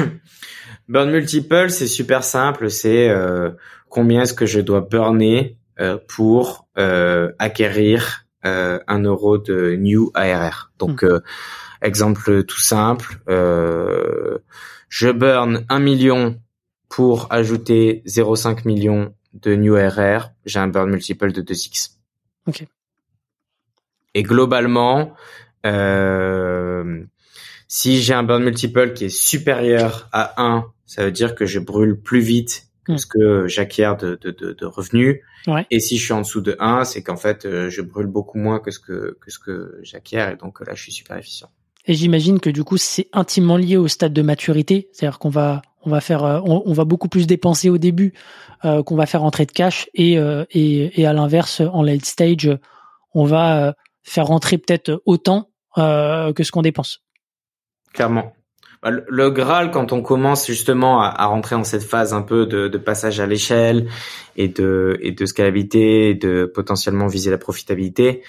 Burn multiple, c'est super simple. C'est euh, combien est-ce que je dois burner euh, pour euh, acquérir euh, un euro de new A R R. Donc, mmh. euh, exemple tout simple. Euh, je burn un million pour ajouter zéro virgule cinq million de new R R, j'ai un burn multiple de deux x. Ok. Et globalement, euh, si j'ai un burn multiple qui est supérieur à un, ça veut dire que je brûle plus vite que ce que j'acquiers de, de, de, de revenus. Ouais. Et si je suis en dessous de un, c'est qu'en fait, euh, je brûle beaucoup moins que ce que, que ce que j'acquiers. Et donc là, je suis super efficient. Et j'imagine que du coup, c'est intimement lié au stade de maturité. C'est-à-dire qu'on va, on va faire, on, on va beaucoup plus dépenser au début, euh, qu'on va faire rentrer de cash. Et, euh, et, et à l'inverse, en late stage, on va euh, faire rentrer peut-être autant euh, que ce qu'on dépense. Clairement. Le Graal, quand on commence justement à, à rentrer dans cette phase un peu de, de passage à l'échelle et de, et de scalabilité et de potentiellement viser la profitabilité,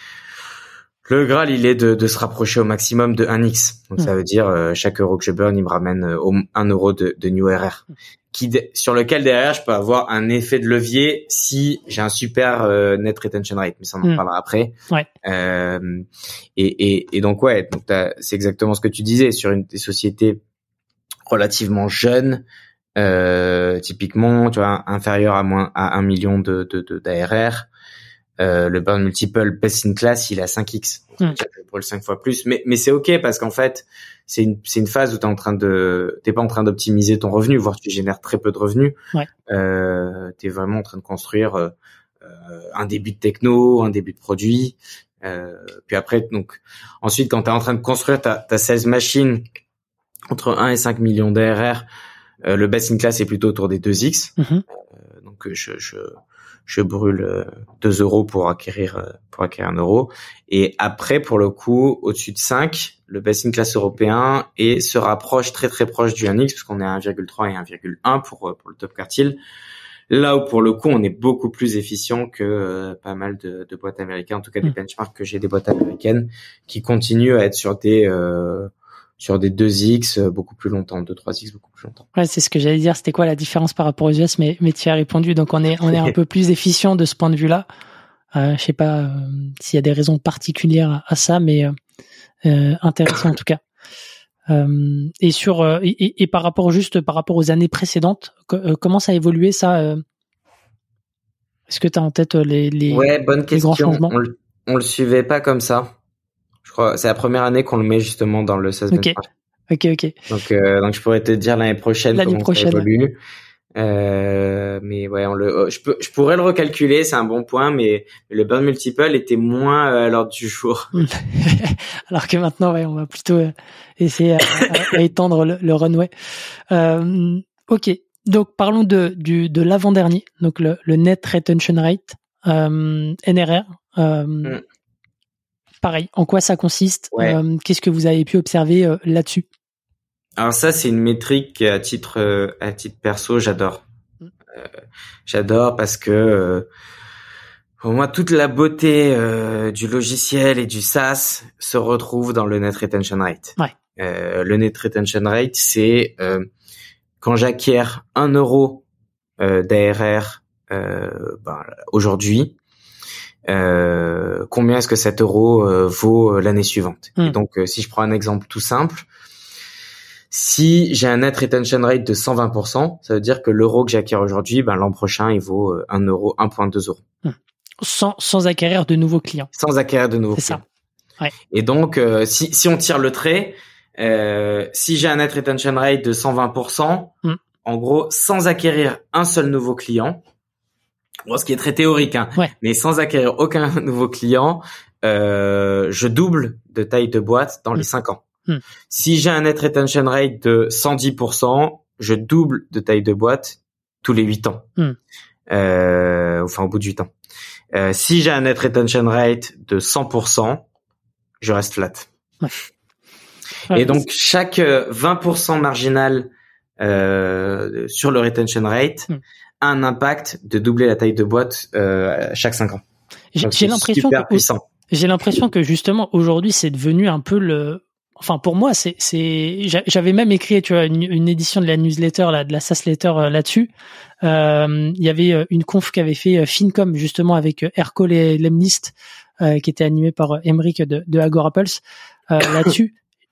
le Graal, il est de, de se rapprocher au maximum de un x. Donc, mmh. ça veut dire euh, chaque euro que je burn, il me ramène au, un euro de, de new R R, qui, sur lequel derrière, je peux avoir un effet de levier si j'ai un super euh, net retention rate. Mais ça, on en mmh. parlera après. Ouais. Euh, et, et, et donc, ouais, donc c'est exactement ce que tu disais sur une des sociétés relativement jeunes, euh, typiquement, tu vois, inférieur à moins à un million de, de, de d'A R R. Euh, le burn multiple best in class, il est à cinq x. Donc, mm. je brûle cinq fois plus. Mais, mais c'est ok parce qu'en fait, c'est une, c'est une phase où t'es en train de, t'es pas en train d'optimiser ton revenu, voire tu génères très peu de revenus. Ouais. Euh, t'es vraiment en train de construire, euh, un début de techno, un début de produit. Euh, puis après, donc, ensuite, quand t'es en train de construire ta, ta sales machine entre un et cinq millions d'A R R, euh, le best in class est plutôt autour des deux x. Mm-hmm. Euh, donc, je, je, je brûle deux euros pour acquérir pour acquérir un euro. Et après, pour le coup, au-dessus de cinq, le best in class européen et se rapproche très très proche du un x, parce qu'on est à un virgule trois et un virgule un pour pour le top quartile. Là où pour le coup, on est beaucoup plus efficient que euh, pas mal de, de boîtes américaines, en tout cas des mmh. benchmarks que j'ai des boîtes américaines qui continuent à être sur des euh, sur des deux x beaucoup plus longtemps, deux trois x beaucoup plus longtemps. Ouais, c'est ce que j'allais dire. C'était quoi la différence par rapport aux U S, mais mais tu as répondu. Donc on est on est un peu plus efficient de ce point de vue-là. Euh, je sais pas euh, s'il y a des raisons particulières à, à ça, mais euh, euh, intéressant en tout cas. Euh, et sur euh, et, et par rapport juste par rapport aux années précédentes, co- euh, comment ça a évolué ça euh, Est-ce que tu as en tête les les, ouais, bonne les question. grands changements? On le, on le suivait pas comme ça. Je crois c'est la première année qu'on le met justement dans le sales okay. benchmark. Ok, ok. Donc, euh, donc je pourrais te dire l'année prochaine l'année comment prochaine. ça évolue. Euh, mais ouais, on le, je peux, je pourrais le recalculer, c'est un bon point, mais le burn multiple était moins à l'ordre du jour. Alors que maintenant, ouais, on va plutôt essayer à, à, à étendre le, le runway. Euh, ok. Donc parlons de du de l'avant-dernier, donc le, le net retention rate, euh, N R R. Euh, mm. Pareil, en quoi ça consiste? Ouais. Euh, qu'est-ce que vous avez pu observer euh, là-dessus? Alors ça, c'est une métrique à titre euh, à titre perso, j'adore. Mm. Euh, j'adore parce que euh, pour moi, toute la beauté euh, du logiciel et du SaaS se retrouve dans le net retention rate. Ouais. Euh, le net retention rate, c'est euh, quand j'acquiers un euro euh, d'A R R euh, ben, aujourd'hui, euh, combien est-ce que cet euro euh, vaut l'année suivante. Mm. Et donc, euh, si je prends un exemple tout simple, si j'ai un net retention rate de cent vingt pour cent, ça veut dire que l'euro que j'acquiers aujourd'hui, ben l'an prochain, il vaut euh, un euro, un virgule deux euros. Mm. Sans, sans acquérir de nouveaux clients. Sans acquérir de nouveaux C'est clients. Ça. Ouais. Et donc, euh, si, si on tire le trait, euh, si j'ai un net retention rate de cent vingt pour cent, mm. en gros, sans acquérir un seul nouveau client, bon, ce qui est très théorique, hein, ouais. mais sans acquérir aucun nouveau client, euh, je double de taille de boîte dans mm. les cinq ans. Mm. Si j'ai un net retention rate de cent dix pour cent, je double de taille de boîte tous les huit ans. Mm. Euh, enfin, au bout de huit ans. Euh, si j'ai un net retention rate de cent pour cent, je reste flat. Ouais. Ouais, et donc, chaque vingt pour cent marginal euh, sur le retention rate mm. a un impact de doubler la taille de boîte euh, chaque cinq ans. J'ai, j'ai l'impression super que, puissant. J'ai l'impression que justement aujourd'hui, c'est devenu un peu le... Enfin, pour moi, c'est, c'est, j'avais même écrit, tu vois, une, une édition de la newsletter, là, de la SaaS letter euh, là-dessus. Euh, il y avait une conf qu'avait fait Fincom, justement, avec Ercole et Lemlist, euh, qui était animée par Emeric de, de Agorapulse, euh, là-dessus.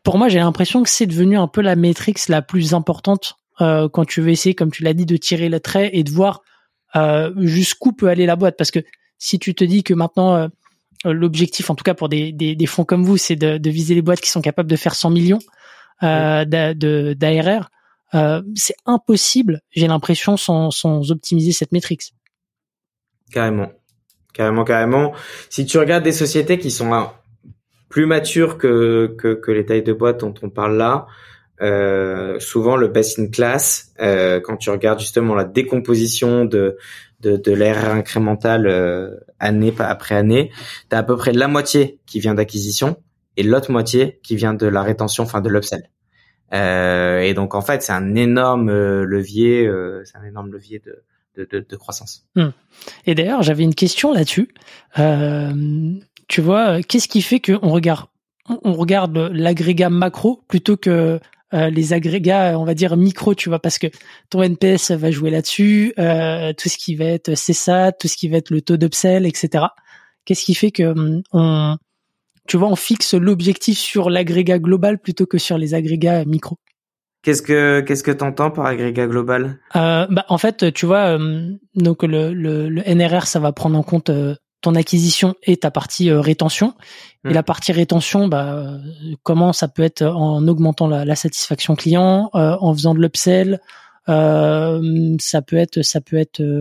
pour moi, j'ai l'impression que c'est devenu un peu la métrique la plus importante euh, quand tu veux essayer, comme tu l'as dit, de tirer le trait et de voir euh, jusqu'où peut aller la boîte. Parce que si tu te dis que maintenant, euh, l'objectif, en tout cas pour des, des, des fonds comme vous, c'est de, de viser les boîtes qui sont capables de faire cent millions euh, oui. d'A, de, d'A R R, euh, c'est impossible, j'ai l'impression, sans, sans optimiser cette métrique. Carrément. Carrément, carrément. Si tu regardes des sociétés qui sont là, plus matures que, que, que les tailles de boîte dont on parle là, euh, souvent le best in class, euh, quand tu regardes justement la décomposition de, de, de l'A R R incrémental euh, année après année, tu as à peu près la moitié qui vient d'acquisition et l'autre moitié qui vient de la rétention, enfin de l'upsell. Euh, et donc en fait, c'est un énorme levier, euh, c'est un énorme levier de de, de, de croissance. Hum. Et d'ailleurs, j'avais une question là-dessus. Euh, tu vois, qu'est-ce qui fait qu'on regarde, on regarde l'agrégat macro plutôt que euh, les agrégats, on va dire micro, tu vois, parce que ton N P S va jouer là-dessus, euh, tout ce qui va être C S A T, tout ce qui va être le taux d'upsell, et cetera. Qu'est-ce qui fait que on, tu vois, on fixe l'objectif sur l'agrégat global plutôt que sur les agrégats micro? Qu'est-ce que qu'est-ce que t'entends par agrégat global? euh, bah, En fait, tu vois, euh, donc le, le, le N R R, ça va prendre en compte euh, ton acquisition et ta partie euh, rétention. Mmh. Et la partie rétention, bah, euh, comment ça peut être en augmentant la, la satisfaction client, euh, en faisant de l'upsell. Euh, ça peut être, ça peut être. Euh,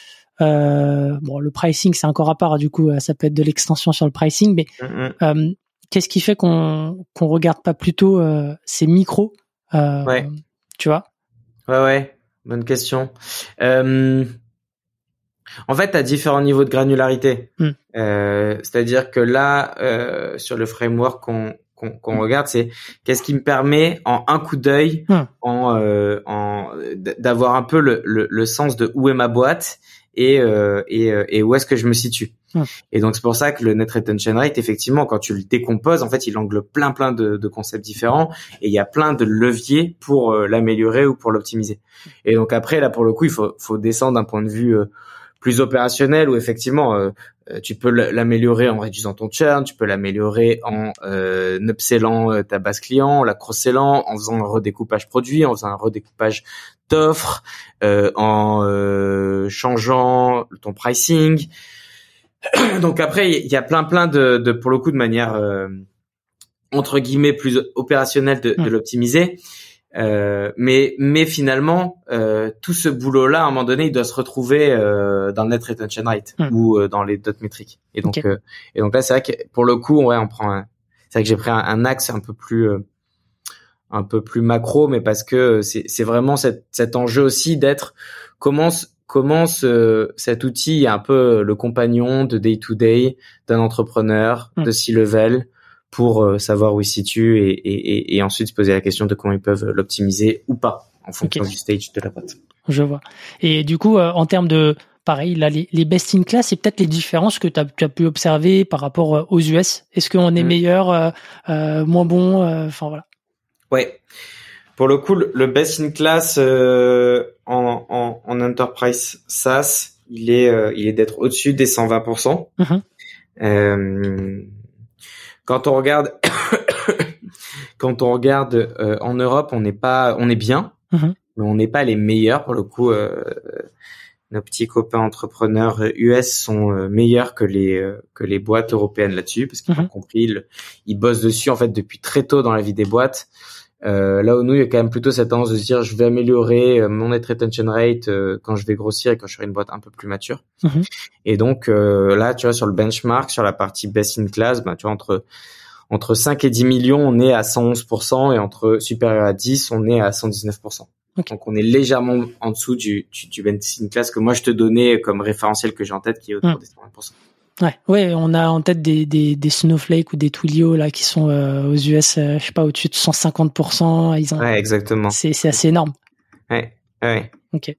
euh, bon, le pricing, c'est encore à part. Du coup, ça peut être de l'extension sur le pricing. Mais mmh. euh, qu'est-ce qui fait qu'on qu'on regarde pas plutôt euh, ces micros? Euh, ouais. Tu vois? Ouais, ouais. Bonne question. Euh, en fait, tu as différents niveaux de granularité. Mm. Euh, c'est-à-dire que là, euh, sur le framework qu'on, qu'on, qu'on mm. regarde, c'est qu'est-ce qui me permet, en un coup d'œil, mm. en, euh, en, d'avoir un peu le, le, le sens de où est ma boîte et, euh, et, et où est-ce que je me situe. Mmh. Et donc c'est pour ça que le net retention rate, effectivement, quand tu le décomposes, en fait, il englobe plein plein de, de concepts différents et il y a plein de leviers pour euh, l'améliorer ou pour l'optimiser. Et donc après, là pour le coup, il faut faut descendre d'un point de vue euh, plus opérationnel où effectivement euh, tu peux l'améliorer en réduisant ton churn, tu peux l'améliorer en euh, upsellant euh, ta base client, en la cross-sellant, en faisant un redécoupage produit, en faisant un redécoupage d'offres, euh, en euh, changeant ton pricing. Donc après, il y a plein plein de, de pour le coup de manière euh, entre guillemets plus opérationnelle de, mmh. de l'optimiser. Euh, mais mais finalement, euh, tout ce boulot-là, à un moment donné, il doit se retrouver euh, dans le net retention rate mmh. ou euh, dans les d'autres métriques. Et donc okay. euh, et donc là, c'est vrai que pour le coup, ouais, on prend. Un, c'est vrai que j'ai pris un, un axe un peu plus euh, un peu plus macro, mais parce que c'est c'est vraiment cet cet enjeu aussi d'être comment comment ce, cet outil est un peu le compagnon de day to day d'un entrepreneur mmh. de C-level pour euh, savoir où il se situe et, et, et, et ensuite se poser la question de comment ils peuvent l'optimiser ou pas en fonction okay. du stage de la boîte. Je vois. Et du coup, euh, en termes de, pareil, là, les, les best in class, c'est peut-être les différences que tu as, tu as pu observer par rapport euh, aux U S. Est-ce qu'on est mmh. meilleur, euh, euh, moins bon, enfin euh, voilà. Ouais. Pour le coup, le best in class euh, en, en, en enterprise SaaS, il est, euh, il est d'être au-dessus des cent vingt pour cent. Mmh. Euh, quand on regarde, quand on regarde euh, en Europe, on n'est pas, on est bien, mmh. mais on n'est pas les meilleurs. Pour le coup, euh, nos petits copains entrepreneurs U S sont euh, meilleurs que les euh, que les boîtes européennes là-dessus, parce qu'ils mmh. ont compris, le, ils bossent dessus en fait depuis très tôt dans la vie des boîtes. Euh, là où nous, il y a quand même plutôt cette tendance de se dire je vais améliorer euh, mon net retention rate euh, quand je vais grossir et quand je serai une boîte un peu plus mature. Mmh. Et donc euh, là, tu vois, sur le benchmark, sur la partie best in class, ben, tu vois, entre entre cinq et dix millions, on est à cent onze pour cent et entre supérieur à dix, on est à cent dix-neuf pour cent. Okay. Donc on est légèrement en dessous du, du, du best in class que moi je te donnais comme référentiel que j'ai en tête qui est autour mmh. des cent vingt pour cent. Ouais, ouais, on a en tête des des des Snowflake ou des Twilio là qui sont euh, aux U S, euh, je sais pas, au-dessus de cent cinquante pour cent. Ils ont. Ouais, exactement. C'est c'est assez énorme. Ouais, ouais. Ok.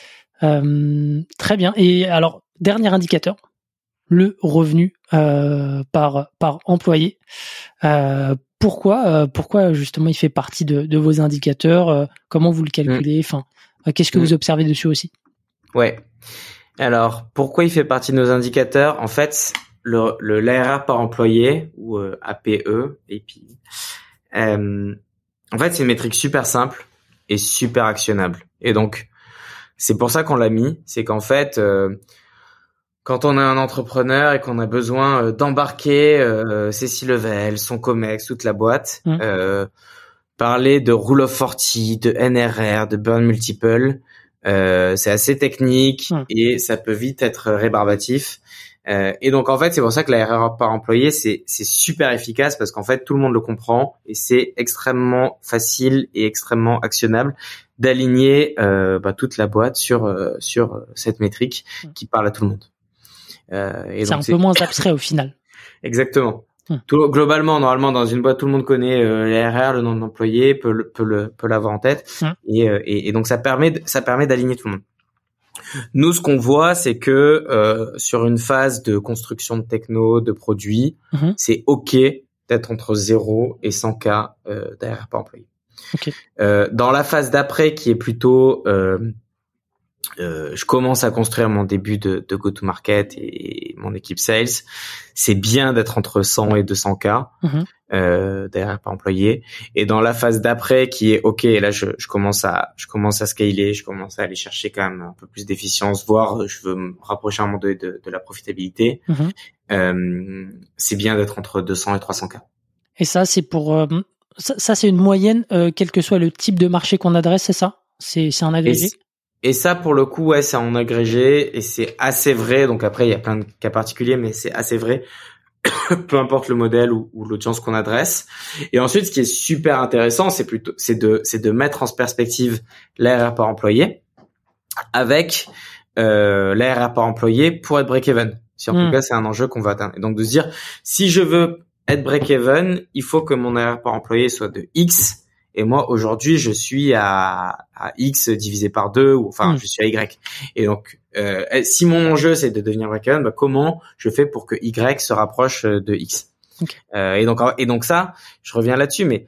Euh, très bien. Et alors dernier indicateur, le revenu euh, par par employé. Euh, pourquoi euh, pourquoi justement il fait partie de de vos indicateurs euh, Comment vous le calculez Enfin, mmh. euh, qu'est-ce que mmh. vous observez dessus aussi? Ouais. Alors, pourquoi il fait partie de nos indicateurs? En fait, le, le l'A R R par employé ou euh, A P E, A P E, Euh, en fait, c'est une métrique super simple et super actionnable. Et donc, c'est pour ça qu'on l'a mis. C'est qu'en fait, euh, quand on est un entrepreneur et qu'on a besoin d'embarquer euh, ses C-level, son Comex, toute la boîte, mmh. euh, parler de Rule of quarante, de N R R, de Burn Multiple, euh, c'est assez technique mmh. et ça peut vite être rébarbatif. Euh, et donc en fait, c'est pour ça que la R R par employé, c'est c'est super efficace parce qu'en fait tout le monde le comprend et c'est extrêmement facile et extrêmement actionnable d'aligner euh, bah, toute la boîte sur euh, sur cette métrique mmh. qui parle à tout le monde. Euh, et c'est donc, un c'est... peu moins abstrait au final. Exactement. Mmh. Tout, globalement, normalement, dans une boîte, tout le monde connaît euh, les R R, le nom de l'employé, peut le, peut le, peut l'avoir en tête, mmh. et, euh, et, et donc ça permet, de, ça permet d'aligner tout le monde. Nous, ce qu'on voit, c'est que euh, sur une phase de construction de techno, de produits, mmh. c'est ok d'être entre zéro et cent K euh, d'A R R par employé. Okay. Euh, dans la phase d'après, qui est plutôt euh, Euh, je commence à construire mon début de, de go-to-market et, et mon équipe sales. C'est bien d'être entre cent et deux cents K mmh. euh, derrière par employé. Et dans la phase d'après, qui est ok, là je, je commence à je commence à scaler, je commence à aller chercher quand même un peu plus d'efficience, voire je veux me rapprocher à un moment donné de, de la profitabilité. Mmh. Euh, c'est bien d'être entre deux cents et trois cents K. Et ça, c'est pour euh, ça, ça, c'est une moyenne, euh, quel que soit le type de marché qu'on adresse, c'est ça? C'est c'est un agrégé? Et ça, pour le coup, ouais, c'est en agrégé et c'est assez vrai. Donc après, il y a plein de cas particuliers, mais c'est assez vrai. Peu importe le modèle ou, ou l'audience qu'on adresse. Et ensuite, ce qui est super intéressant, c'est plutôt, c'est de, c'est de mettre en perspective l'A R R par employé avec euh, l'A R R par employé pour être break-even. Si en mmh. tout cas, c'est un enjeu qu'on va atteindre. Et donc de se dire, si je veux être break-even, il faut que mon A R R par employé soit de X. Et moi, aujourd'hui, je suis à, à X divisé par deux, ou enfin, mmh. je suis à Y. Et donc, euh, si mon enjeu, c'est de devenir break-even, bah, comment je fais pour que Y se rapproche de X? Okay. Euh, et donc, et donc ça, je reviens là-dessus, mais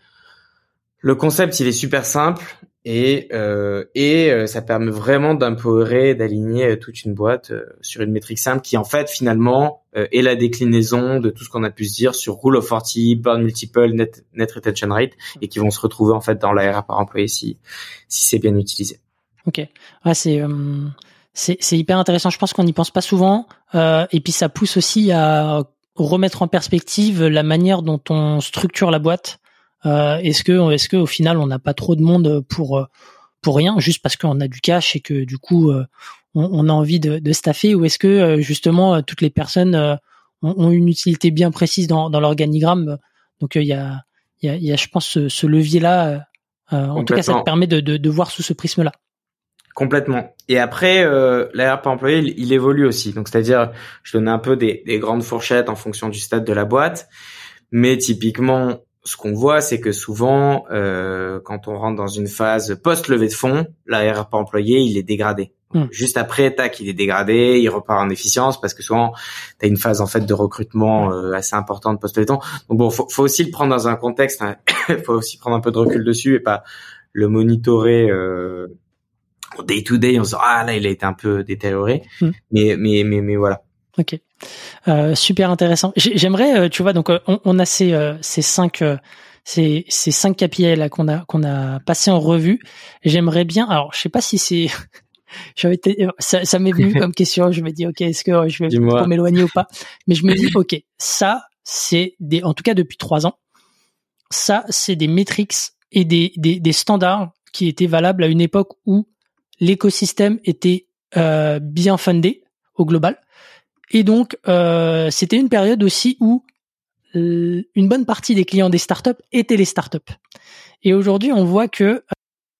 le concept, il est super simple et euh, et euh, ça permet vraiment d'empowerer, d'aligner toute une boîte euh, sur une métrique simple qui, en fait, finalement, euh, est la déclinaison de tout ce qu'on a pu se dire sur Rule of quarante, Burn Multiple, Net, Net Retention Rate, et qui vont se retrouver en fait dans l'A R R par employé si si c'est bien utilisé. Ok, ah, c'est euh, c'est c'est hyper intéressant. Je pense qu'on n'y pense pas souvent, euh, et puis ça pousse aussi à remettre en perspective la manière dont on structure la boîte. Euh, est-ce que, est-ce que au final, on n'a pas trop de monde pour pour rien, juste parce qu'on a du cash et que du coup, euh, on, on a envie de, de staffer, ou est-ce que justement toutes les personnes euh, ont, ont une utilité bien précise dans, dans l'organigramme? Donc il y a, il y a, il y a, je pense, ce, ce levier-là. Euh, en tout cas, ça te permet de, de, de voir sous ce prisme-là. Complètement. Et après, euh, l'A R R par employé, il, il évolue aussi. Donc, c'est-à-dire, je donnais un peu des, des grandes fourchettes en fonction du stade de la boîte, mais typiquement, ce qu'on voit, c'est que souvent, euh, quand on rentre dans une phase post-levée de fonds, l'A R R par employé, il est dégradé. Mmh. Juste après, tac, il est dégradé, il repart en efficience parce que souvent, tu as une phase en fait de recrutement euh, assez importante post-levée de fonds. Donc bon, faut, faut aussi le prendre dans un contexte, hein. Faut aussi prendre un peu de recul dessus et pas le monitorer euh, day to day en se disant ah là, il a été un peu détérioré. Mmh. Mais mais mais mais voilà. Ok. Euh, super intéressant. J'aimerais, tu vois, donc on, on a ces euh, ces cinq euh, ces ces cinq K P I là qu'on a qu'on a passé en revue. J'aimerais bien. Alors, je sais pas si c'est j'avais été, ça, ça m'est venu comme question. Je me dis ok, est-ce que je vais trop m'éloigner ou pas? Mais je me dis ok, ça c'est des, en tout cas depuis trois ans, ça c'est des metrics et des des des standards qui étaient valables à une époque où l'écosystème était euh, bien fundé au global. Et donc, euh, c'était une période aussi où euh, une bonne partie des clients des startups étaient les startups. Et aujourd'hui, on voit que euh,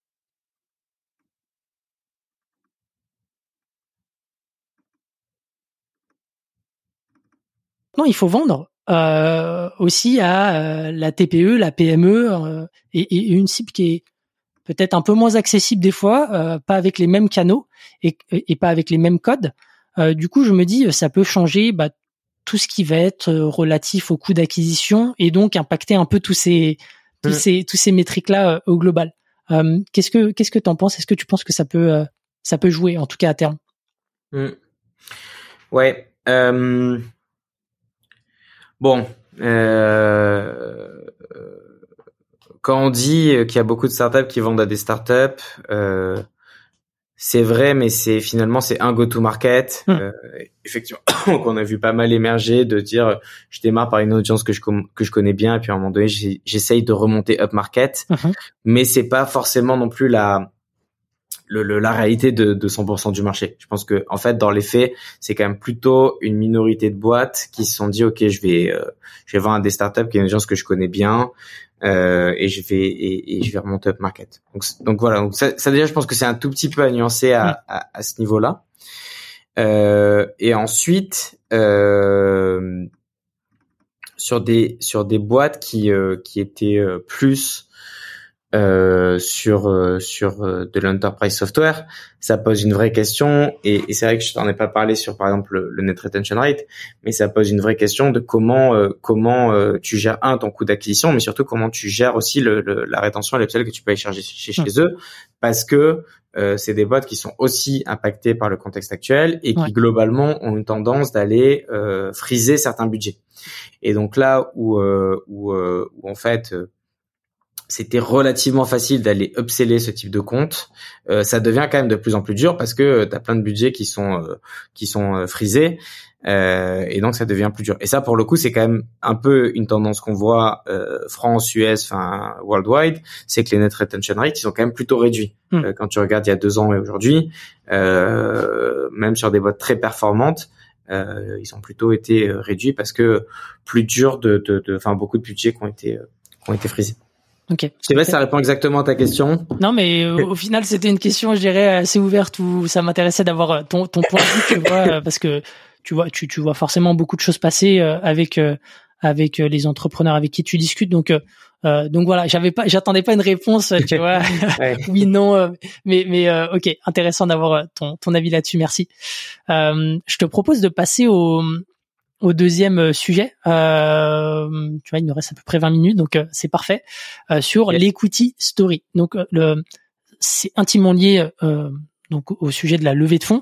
non, il faut vendre euh, aussi à euh, la T P E, la P M E euh, et, et une cible qui est peut-être un peu moins accessible des fois, euh, pas avec les mêmes canaux et, et pas avec les mêmes codes. Euh, du coup, je me dis, ça peut changer bah, tout ce qui va être relatif au coût d'acquisition et donc impacter un peu tous ces tous mmh. ces tous ces métriques là euh, au global. Euh, qu'est-ce que qu'est-ce que t'en penses? Est-ce que tu penses que ça peut euh, ça peut jouer en tout cas à terme? mmh. Ouais. Euh... Bon. Euh... quand on dit qu'il y a beaucoup de startups qui vendent à des startups, euh, c'est vrai, mais c'est finalement c'est un go-to-market. Mmh. Euh, effectivement, qu'on a vu pas mal émerger, de dire je démarre par une audience que je que je connais bien, et puis à un moment donné j'essaye de remonter up market, mmh. mais c'est pas forcément non plus la le, le la réalité de, de cent pour cent du marché. Je pense que en fait dans les faits, c'est quand même plutôt une minorité de boîtes qui se sont dit ok je vais euh, je vais vendre à des startups qui est une audience que je connais bien. Euh, et je vais et, et je vais remonter up market. Donc donc voilà. Donc ça, ça déjà, je pense que c'est un tout petit peu à nuancer à, à, à ce niveau-là. Euh, et ensuite, euh, sur des sur des boîtes qui euh, qui étaient euh, plus euh, sur euh, sur euh, de l'enterprise software, ça pose une vraie question. Et, et c'est vrai que je t'en ai pas parlé sur par exemple le, le net retention rate, mais ça pose une vraie question de comment euh, comment euh, tu gères un ton coût d'acquisition, mais surtout comment tu gères aussi le, le la rétention et l'upsell que tu peux aller chercher chez, chez, chez eux, parce que euh, c'est des boîtes qui sont aussi impactées par le contexte actuel et qui ouais. globalement ont une tendance d'aller euh, friser certains budgets. Et donc là où euh, où, euh, où en fait euh, c'était relativement facile d'aller upseller ce type de compte, euh, ça devient quand même de plus en plus dur parce que euh, tu as plein de budgets qui sont euh, qui sont euh, frisés, euh, et donc ça devient plus dur. Et ça pour le coup, c'est quand même un peu une tendance qu'on voit euh, France, U S, enfin worldwide, c'est que les net retention rates ils sont quand même plutôt réduits. Mmh. Euh, quand tu regardes il y a deux ans et aujourd'hui, euh, même sur des boîtes très performantes, euh, ils ont plutôt été réduits parce que plus dur de de de enfin beaucoup de budgets qui ont été euh, qui ont été frisés. Ok. Je sais pas si ça répond exactement à ta question. Non, mais euh, au final, c'était une question, je dirais, assez ouverte où ça m'intéressait d'avoir ton ton point de vue, tu vois, parce que tu vois, tu tu vois forcément beaucoup de choses passer euh, avec euh, avec les entrepreneurs avec qui tu discutes. Donc euh, donc voilà, j'avais pas, j'attendais pas une réponse, tu vois. Ouais. Oui, non, euh, mais mais euh, ok, intéressant d'avoir ton ton avis là-dessus. Merci. Euh, je te propose de passer au Au deuxième sujet, euh, tu vois, il nous reste à peu près vingt minutes, donc euh, c'est parfait, euh, sur okay. l'equity story. Donc, euh, le, c'est intimement lié euh, donc au sujet de la levée de fonds.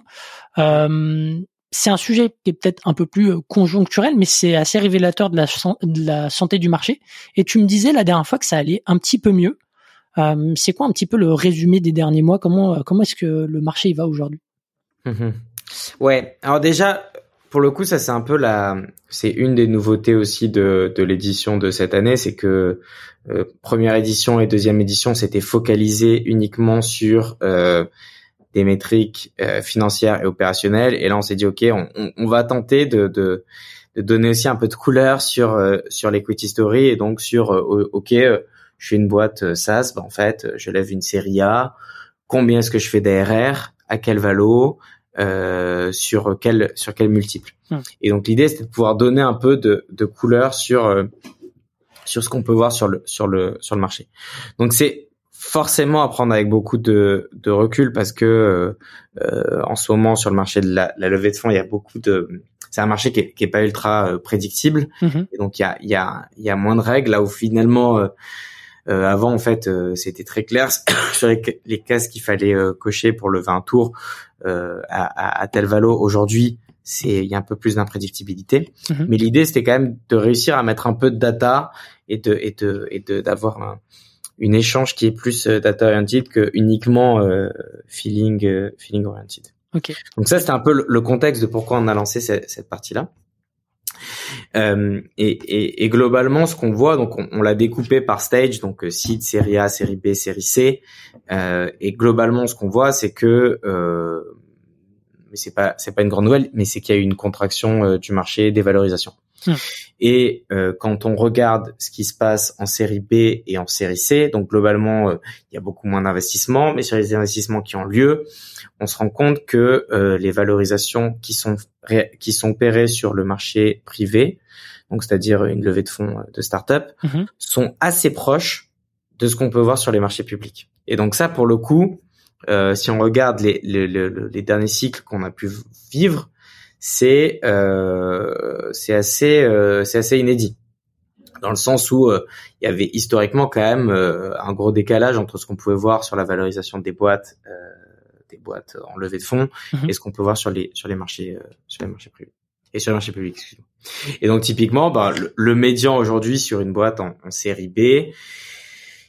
Euh, c'est un sujet qui est peut-être un peu plus conjoncturel, mais c'est assez révélateur de la, de la santé du marché. Et tu me disais la dernière fois que ça allait un petit peu mieux. Euh, c'est quoi un petit peu le résumé des derniers mois ? Comment comment est-ce que le marché y va aujourd'hui ? Mmh. Ouais, alors déjà. Pour le coup, ça c'est un peu la, c'est une des nouveautés aussi de de l'édition de cette année, c'est que euh, première édition et deuxième édition c'était focalisé uniquement sur euh, des métriques euh, financières et opérationnelles, et là on s'est dit ok, on, on, on va tenter de, de de donner aussi un peu de couleur sur euh, sur l'equity story, et donc sur euh, ok, euh, je suis une boîte euh, SaaS, bah en fait je lève une série A, combien est-ce que je fais d'A R R, à quel valo, Euh, sur quel sur quel multiple. Hum. Et donc l'idée c'était de pouvoir donner un peu de de couleur sur euh, sur ce qu'on peut voir sur le sur le sur le marché. Donc c'est forcément à prendre avec beaucoup de de recul parce que euh, en ce moment sur le marché de la, la levée de fonds, il y a beaucoup de c'est un marché qui est, qui est pas ultra euh, prédictible. Mmh. Et donc il y a il y a il y a moins de règles là où finalement euh, Euh, avant, en fait, euh, c'était très clair sur les, les cases qu'il fallait euh, cocher pour lever un tour euh, à, à, à tel valo. Aujourd'hui, c'est il y a un peu plus d'imprédictibilité. Mm-hmm. Mais l'idée, c'était quand même de réussir à mettre un peu de data et de et de et de d'avoir un, une échange qui est plus euh, data oriented que uniquement euh, feeling euh, feeling oriented. Okay. Donc ça, c'était un peu le, le contexte de pourquoi on a lancé cette, cette partie-là. Euh, et, et, et globalement, ce qu'on voit, donc on, on l'a découpé par stage, donc euh, seed, série A, série B, série C. Euh, et globalement, ce qu'on voit, c'est que, euh, mais c'est pas, c'est pas une grande nouvelle, mais c'est qu'il y a eu une contraction euh, du marché, des valorisations. Mmh. Et euh, quand on regarde ce qui se passe en série B et en série C, donc globalement, euh, il y a beaucoup moins d'investissements, mais sur les investissements qui ont lieu, on se rend compte que euh, les valorisations qui sont ré- qui sont opérées sur le marché privé, donc c'est-à-dire une levée de fonds de start-up, mmh. sont assez proches de ce qu'on peut voir sur les marchés publics. Et donc ça, pour le coup, euh, si on regarde les, les, les, les derniers cycles qu'on a pu vivre, c'est euh, c'est assez euh, c'est assez inédit, dans le sens où euh, il y avait historiquement quand même euh, un gros décalage entre ce qu'on pouvait voir sur la valorisation des boîtes euh, des boîtes en levée de fonds mmh. et ce qu'on peut voir sur les sur les marchés euh, sur les marchés privés et sur les marchés publics, excusez-moi. Et donc typiquement, bah, le, le médian aujourd'hui sur une boîte en, en série B,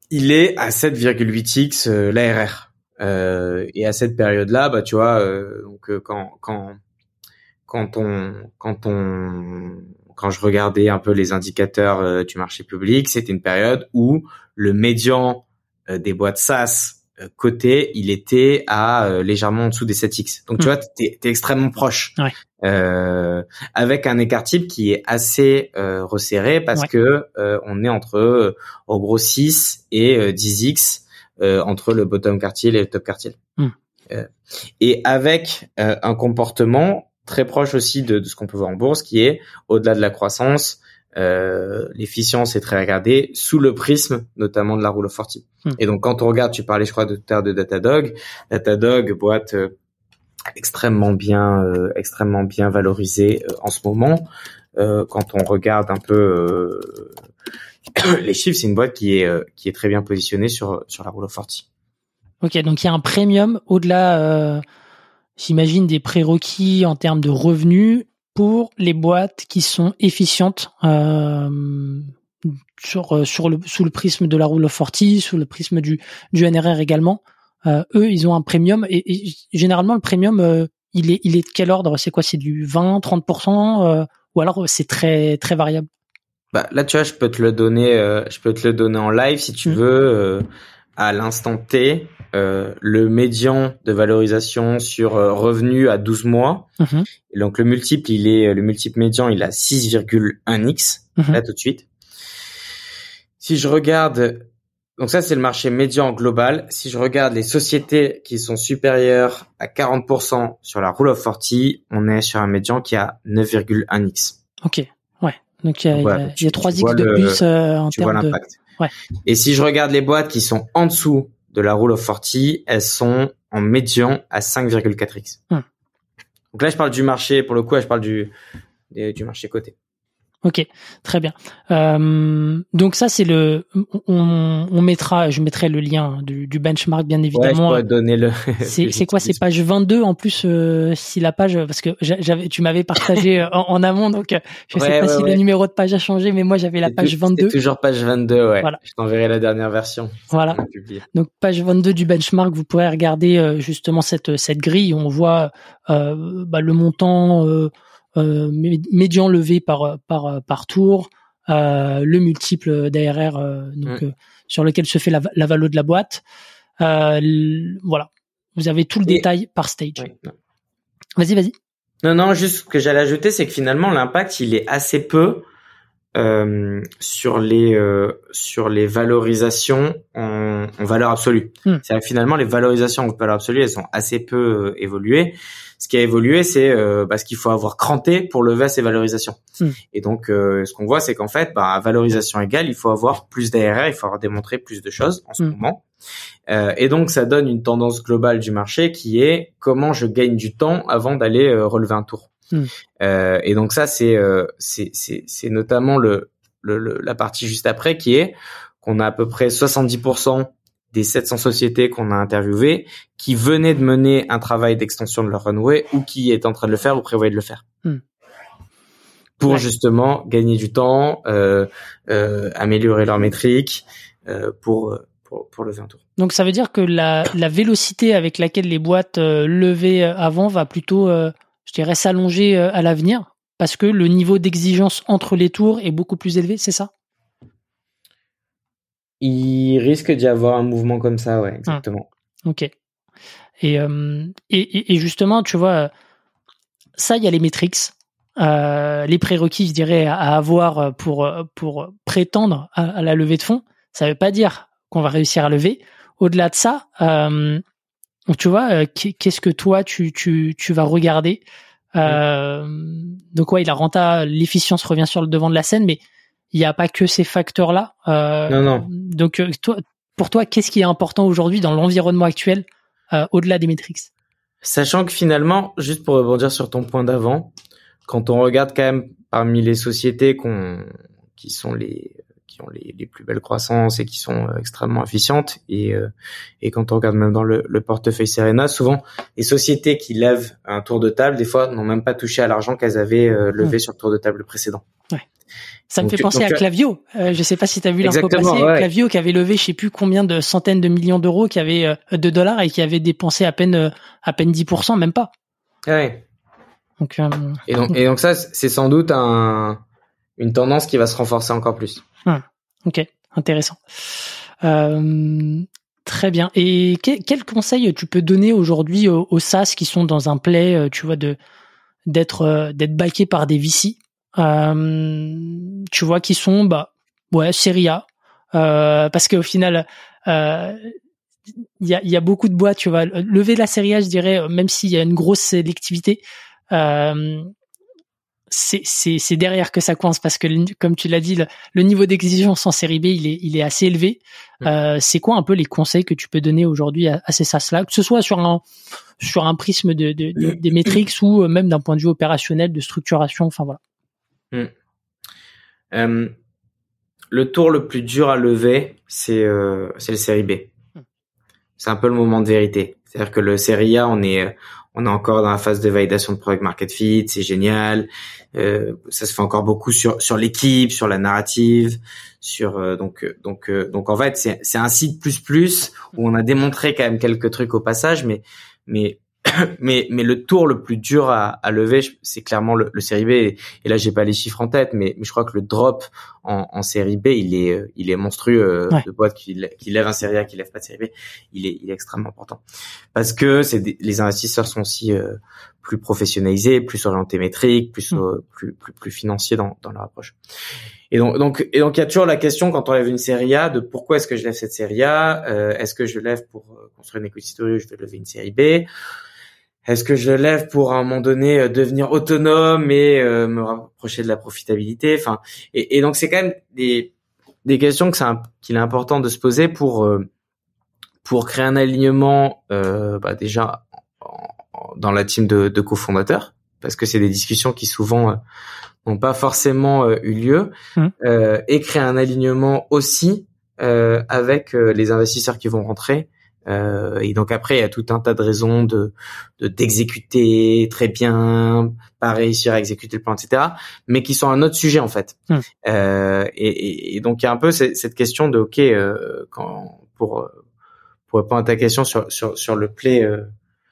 il est à sept virgule huit x euh, l'A R R. Euh, et à cette période-là, bah tu vois, euh, donc euh, quand quand quand on quand on quand je regardais un peu les indicateurs euh, du marché public, c'était une période où le médian euh, des boîtes SaaS euh, cotées, il était à euh, légèrement en dessous des sept x. Donc mmh. tu vois, t'es, t'es extrêmement proche. Ouais. Euh, avec un écart type qui est assez euh, resserré parce ouais. que euh, on est entre euh, en gros six et euh, dix x euh, entre le bottom quartile et le top quartile. Mmh. Euh, et avec euh, un comportement très proche aussi de, de ce qu'on peut voir en bourse, qui est au-delà de la croissance, euh, l'efficience est très regardée sous le prisme notamment de la Rule of quarante. Mmh. Et donc quand on regarde, tu parlais je crois de terre de Datadog, Datadog boîte euh, extrêmement bien euh, extrêmement bien valorisée euh, en ce moment. Euh, quand on regarde un peu euh, les chiffres, c'est une boîte qui est euh, qui est très bien positionnée sur sur la Rule of quarante. Ok, donc il y a un premium au-delà, euh, j'imagine, des prérequis en termes de revenus pour les boîtes qui sont efficientes euh, sur sur le sous le prisme de la Rule of quarante, sous le prisme du du N R R également. Euh, eux, ils ont un premium et, et généralement le premium, euh, il est il est de quel ordre? C'est quoi? C'est du vingt, trente pour cent euh, ou alors c'est très très variable? Bah là, tu vois, je peux te le donner, euh, je peux te le donner en live si tu mmh. veux. Euh, à l'instant T, euh, le médian de valorisation sur euh, revenu à douze mois. Mmh. Et donc le multiple, il est le multiple médian, il a six virgule un x mmh. là tout de suite. Si je regarde, donc ça c'est le marché médian global. Si je regarde les sociétés qui sont supérieures à quarante pour cent sur la Rule of quarante, on est sur un médian qui a neuf virgule un x. Ok, ouais. Donc il y a, voilà, il y a trois x de plus euh, en tu vois termes l'impact. de. Ouais. Et si je regarde les boîtes qui sont en dessous de la Rule of quarante, elles sont en médian à cinq virgule quatre x. Hum. Donc là, je parle du marché, pour le coup, là, je parle du, du marché coté. Ok, très bien. Euh, donc ça, c'est le, on, on mettra, je mettrai le lien du, du benchmark, bien évidemment. Ouais, je pourrais donner le. C'est, c'est quoi, c'est page vingt-deux en plus, euh, si la page, parce que j'avais, tu m'avais partagé en, en amont, donc je ouais, sais pas ouais, si ouais. le numéro de page a changé, mais moi j'avais la c'est page tout, vingt-deux. C'est toujours page vingt-deux, ouais. Voilà. Je t'enverrai la dernière version. Voilà. Donc page vingt-deux du benchmark, vous pourrez regarder euh, justement cette cette grille où on voit euh, bah, le montant. Euh, Euh, médian levé par par par tour, euh, le multiple d'A R R euh, donc mmh. euh, sur lequel se fait la, la valo de la boîte. Euh, l- voilà, vous avez tout le Et... détail par stage. Oui, vas-y, vas-y. Non, non, juste ce que j'allais ajouter, c'est que finalement l'impact il est assez peu euh, sur les euh, sur les valorisations en, en valeur absolue. Mmh. C'est-à-dire que finalement les valorisations en valeur absolue elles sont assez peu euh, évoluées. Ce qui a évolué, c'est euh, bah, ce qu'il faut avoir cranté pour lever à ces valorisations. Mmh. Et donc, euh, ce qu'on voit, c'est qu'en fait, bah, à valorisation égale, il faut avoir plus d'A R R, il faut avoir démontré plus de choses en ce mmh. moment. Euh, et donc, ça donne une tendance globale du marché qui est comment je gagne du temps avant d'aller euh, relever un tour. Mmh. Euh, et donc ça, c'est, euh, c'est, c'est, c'est notamment le, le, le, la partie juste après qui est qu'on a à peu près soixante-dix pour cent des sept cents sociétés qu'on a interviewées qui venaient de mener un travail d'extension de leur runway ou qui étaient en train de le faire ou prévoyaient de le faire. Hmm. Pour ouais. justement gagner du temps, euh, euh, améliorer leurs métriques, euh, pour, pour, pour lever un tour. Donc ça veut dire que la, la vélocité avec laquelle les boîtes euh, levaient avant va plutôt, euh, je dirais, s'allonger euh, à l'avenir parce que le niveau d'exigence entre les tours est beaucoup plus élevé, c'est ça? Il risque d'y avoir un mouvement comme ça, ouais, exactement. Hum. Ok. Et, euh, et, et justement, tu vois, ça, il y a les métriques, euh, les prérequis, je dirais, à avoir pour pour prétendre à, à la levée de fonds. Ça veut pas dire qu'on va réussir à lever. Au-delà de ça, euh, tu vois, qu'est-ce que toi tu tu tu vas regarder? Euh, oui. Donc ouais, la renta, l'efficience revient sur le devant de la scène, mais il n'y a pas que ces facteurs-là. Euh, non, non. Donc, toi, pour toi, qu'est-ce qui est important aujourd'hui dans l'environnement actuel, euh, au-delà des métriques? Sachant que finalement, juste pour rebondir sur ton point d'avant, quand on regarde quand même parmi les sociétés qu'on, qui sont les, qui ont les, les plus belles croissances et qui sont extrêmement efficientes, et, euh, et quand on regarde même dans le, le portefeuille Serena, souvent les sociétés qui lèvent un tour de table, des fois, n'ont même pas touché à l'argent qu'elles avaient euh, levé mmh. sur le tour de table précédent. Ouais. Ça me donc, fait penser donc, à Klaviyo. Euh, je sais pas si tu as vu l'info passer. Ouais. Klaviyo qui avait levé je sais plus combien de centaines de millions d'euros, qui avait euh, de dollars et qui avait dépensé à peine euh, à peine dix pour cent, même pas. Ouais. Donc, euh, et donc et donc ça c'est sans doute un une tendance qui va se renforcer encore plus. Hum, ok, intéressant. Euh, très bien. Et que, quel conseil tu peux donner aujourd'hui aux, aux SaaS qui sont dans un play, tu vois, de d'être d'être backés par des V C, euh, tu vois, qui sont bah ouais série A, euh, parce qu'au final euh, il y a il y a beaucoup de boîtes, tu vois, lever la série A, je dirais, même s'il y a une grosse sélectivité, euh, c'est c'est c'est derrière que ça coince, parce que comme tu l'as dit, le, le niveau d'exigence en série B il est il est assez élevé. Mmh. Euh, c'est quoi un peu les conseils que tu peux donner aujourd'hui à, à ces SaaS là, que ce soit sur un sur un prisme de, de, de des métriques ou même d'un point de vue opérationnel, de structuration, enfin voilà. Mmh. Euh, le tour le plus dur à lever, c'est euh, c'est le série B. Mmh. C'est un peu le moment de vérité. C'est-à-dire que le série A, on est on est encore dans la phase de validation de product market fit, c'est génial. Euh, ça se fait encore beaucoup sur sur l'équipe, sur la narrative, sur euh, donc donc euh, donc en fait c'est c'est un site plus plus où on a démontré quand même quelques trucs au passage, mais mais mais mais le tour le plus dur à, à lever, c'est clairement le, le série B. Et, et là j'ai pas les chiffres en tête, mais, mais je crois que le drop en, en série B il est il est monstrueux. Ouais. De boîtes qui, qui lèvent un série A, qui lèvent pas de série B, il est il est extrêmement important, parce que c'est des, les investisseurs sont aussi euh, plus professionnalisés, plus orientés métriques, plus mmh. euh, plus plus plus financiers dans dans leur approche. Et donc donc et donc il y a toujours la question quand on lève une série A de pourquoi est-ce que je lève cette série A, euh, est-ce que je lève pour construire une equity story ou je vais lever une série B? Est-ce que je lève pour à un moment donné devenir autonome et euh, me rapprocher de la profitabilité? Enfin, et, et donc c'est quand même des des questions que c'est un, qu'il est important de se poser pour euh, pour créer un alignement euh, bah déjà en, en, dans la team de, de cofondateurs, parce que c'est des discussions qui souvent euh, n'ont pas forcément euh, eu lieu, mmh. euh, et créer un alignement aussi euh, avec euh, les investisseurs qui vont rentrer. Euh, et donc après il y a tout un tas de raisons de, de d'exécuter très bien, pas réussir à exécuter le plan, et cetera, mais qui sont un autre sujet en fait. Mmh. Euh, et, et, et donc il y a un peu cette, cette question de ok euh, quand pour pour répondre à ta question sur sur sur le play euh,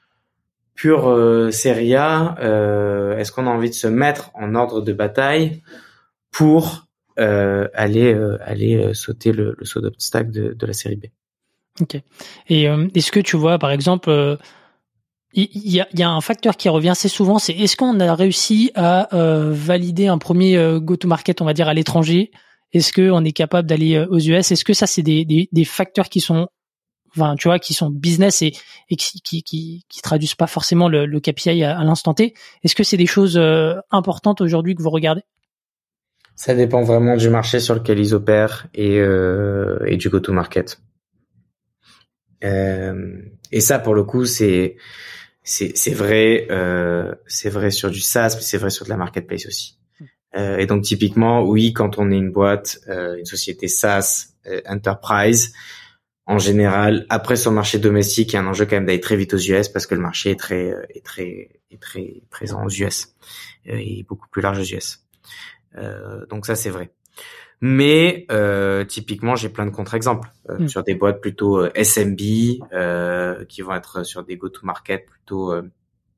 pur euh, série A, euh, est-ce qu'on a envie de se mettre en ordre de bataille pour euh, aller euh, aller euh, sauter le, le saut d'obstacle de, de la série B? Ok. Et euh, est-ce que tu vois, par exemple, il euh, y, y, a, y a un facteur qui revient assez souvent, c'est est-ce qu'on a réussi à euh, valider un premier euh, go-to-market, on va dire, à l'étranger? Est-ce qu'on est capable d'aller euh, aux U S? Est-ce que ça, c'est des, des, des facteurs qui sont, enfin, tu vois, qui sont business et, et qui, qui, qui, qui traduisent pas forcément le, le K P I à, à l'instant T? Est-ce que c'est des choses euh, importantes aujourd'hui que vous regardez? Ça dépend vraiment du marché sur lequel ils opèrent et, euh, et du go-to-market. Euh, et ça, pour le coup, c'est c'est c'est vrai, euh, c'est vrai sur du SaaS, mais c'est vrai sur de la marketplace aussi. Euh, et donc typiquement, oui, quand on est une boîte, euh, une société SaaS, euh, enterprise, en général, après sur le marché domestique, il y a un enjeu quand même d'aller très vite aux U S parce que le marché est très est très est très présent aux U S euh, et beaucoup plus large aux U S. Euh, donc ça, c'est vrai. Mais euh, typiquement, j'ai plein de contre-exemples euh, mmh. sur des boîtes plutôt euh, S M B euh, qui vont être sur des go-to-market plutôt. Euh...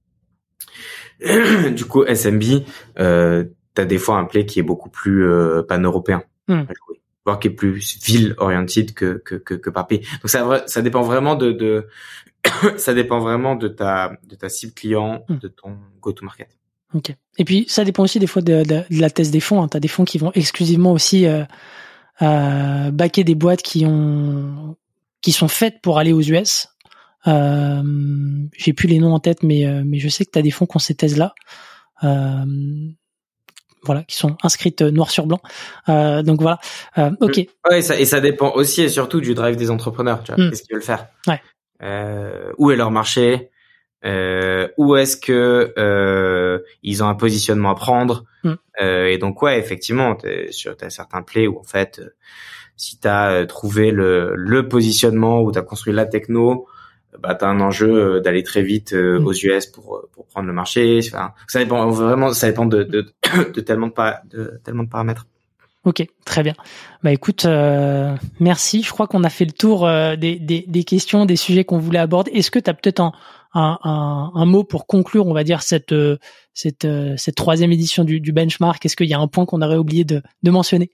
du coup, S M B, euh, t'as des fois un play qui est beaucoup plus euh, pan-européen, mmh. voire qui est plus ville-oriented que que que, que par pays. Donc ça ça dépend vraiment de de ça dépend vraiment de ta de ta cible client, mmh. de ton go-to-market. Ok. Et puis ça dépend aussi des fois de, de, de la thèse des fonds. Hein. Tu as des fonds qui vont exclusivement aussi euh, euh, backer des boîtes qui ont qui sont faites pour aller aux U S. Euh, j'ai plus les noms en tête, mais euh, mais je sais que tu as des fonds qui ont ces thèses-là, euh, voilà, qui sont inscrites noir sur blanc. Euh, donc voilà. Euh, ok. Ouais, ça, et ça dépend aussi et surtout du drive des entrepreneurs. Tu vois, mm. Qu'est-ce qu'ils veulent faire? Ouais. Euh, où est leur marché? Euh, où est-ce que euh, ils ont un positionnement à prendre, mm. euh, et donc ouais, effectivement, t'es, sur t'as certains plays où en fait, euh, si t'as trouvé le le positionnement ou t'as construit la techno, bah t'as un enjeu d'aller très vite euh, mm. aux U S pour pour prendre le marché. Enfin, ça dépend vraiment, ça dépend de de, de tellement de, para- de tellement de paramètres. Ok, très bien. Bah écoute, euh, merci. Je crois qu'on a fait le tour euh, des, des, des questions, des sujets qu'on voulait aborder. Est-ce que tu as peut-être un, un, un, un mot pour conclure, on va dire, cette, cette, cette troisième édition du, du benchmark? Est-ce qu'il y a un point qu'on aurait oublié de, de mentionner?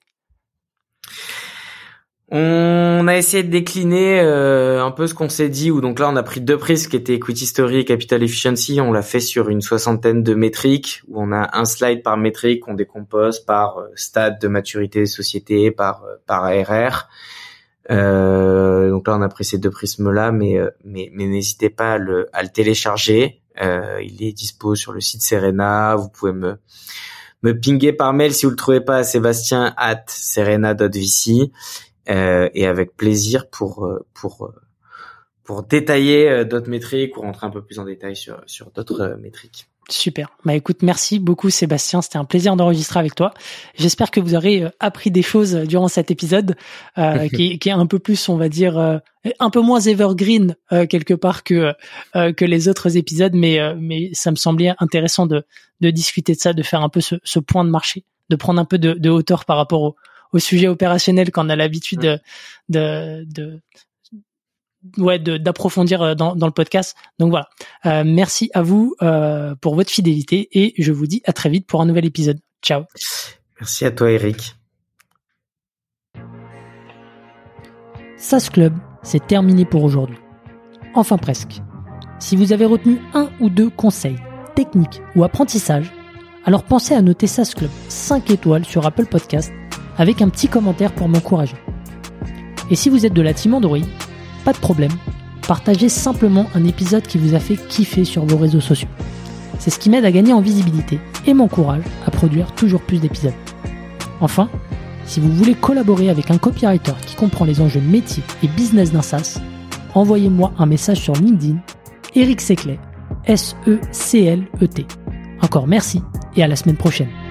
On a essayé de décliner euh, un peu ce qu'on s'est dit, où donc là on a pris deux prises qui étaient Equity Story et Capital Efficiency. On l'a fait sur une soixantaine de métriques, où on a un slide par métrique qu'on décompose par euh, stade de maturité des sociétés, par euh, par A R R. Euh, donc là on a pris ces deux prismes-là, mais euh, mais, mais n'hésitez pas à le, à le télécharger. Euh, il est dispo sur le site Serena. Vous pouvez me me pinguer par mail si vous le trouvez pas à Sébastien at serena dot v c. Euh, et avec plaisir pour pour pour détailler d'autres métriques ou rentrer un peu plus en détail sur sur d'autres métriques. Super. Bah écoute, merci beaucoup Sébastien, c'était un plaisir d'enregistrer avec toi. J'espère que vous aurez appris des choses durant cet épisode euh, qui, qui est un peu plus, on va dire, euh, un peu moins evergreen euh, quelque part que euh, que les autres épisodes, mais euh, mais ça me semblait intéressant de de discuter de ça, de faire un peu ce, ce point de marché, de prendre un peu de, de hauteur par rapport au au sujet opérationnel qu'on a l'habitude de, de, de, ouais, de, d'approfondir dans, dans le podcast. Donc voilà. Euh, merci à vous, euh, pour votre fidélité et je vous dis à très vite pour un nouvel épisode. Ciao. Merci à toi, Eric. SaaS Club, c'est terminé pour aujourd'hui. Enfin presque. Si vous avez retenu un ou deux conseils, techniques ou apprentissages, alors pensez à noter SaaS Club cinq étoiles sur Apple Podcast avec un petit commentaire pour m'encourager. Et si vous êtes de la team Android, pas de problème, partagez simplement un épisode qui vous a fait kiffer sur vos réseaux sociaux. C'est ce qui m'aide à gagner en visibilité et m'encourage à produire toujours plus d'épisodes. Enfin, si vous voulez collaborer avec un copywriter qui comprend les enjeux métiers et business d'un SaaS, envoyez-moi un message sur LinkedIn, Eric Seclet, S E C L E T. Encore merci et à la semaine prochaine.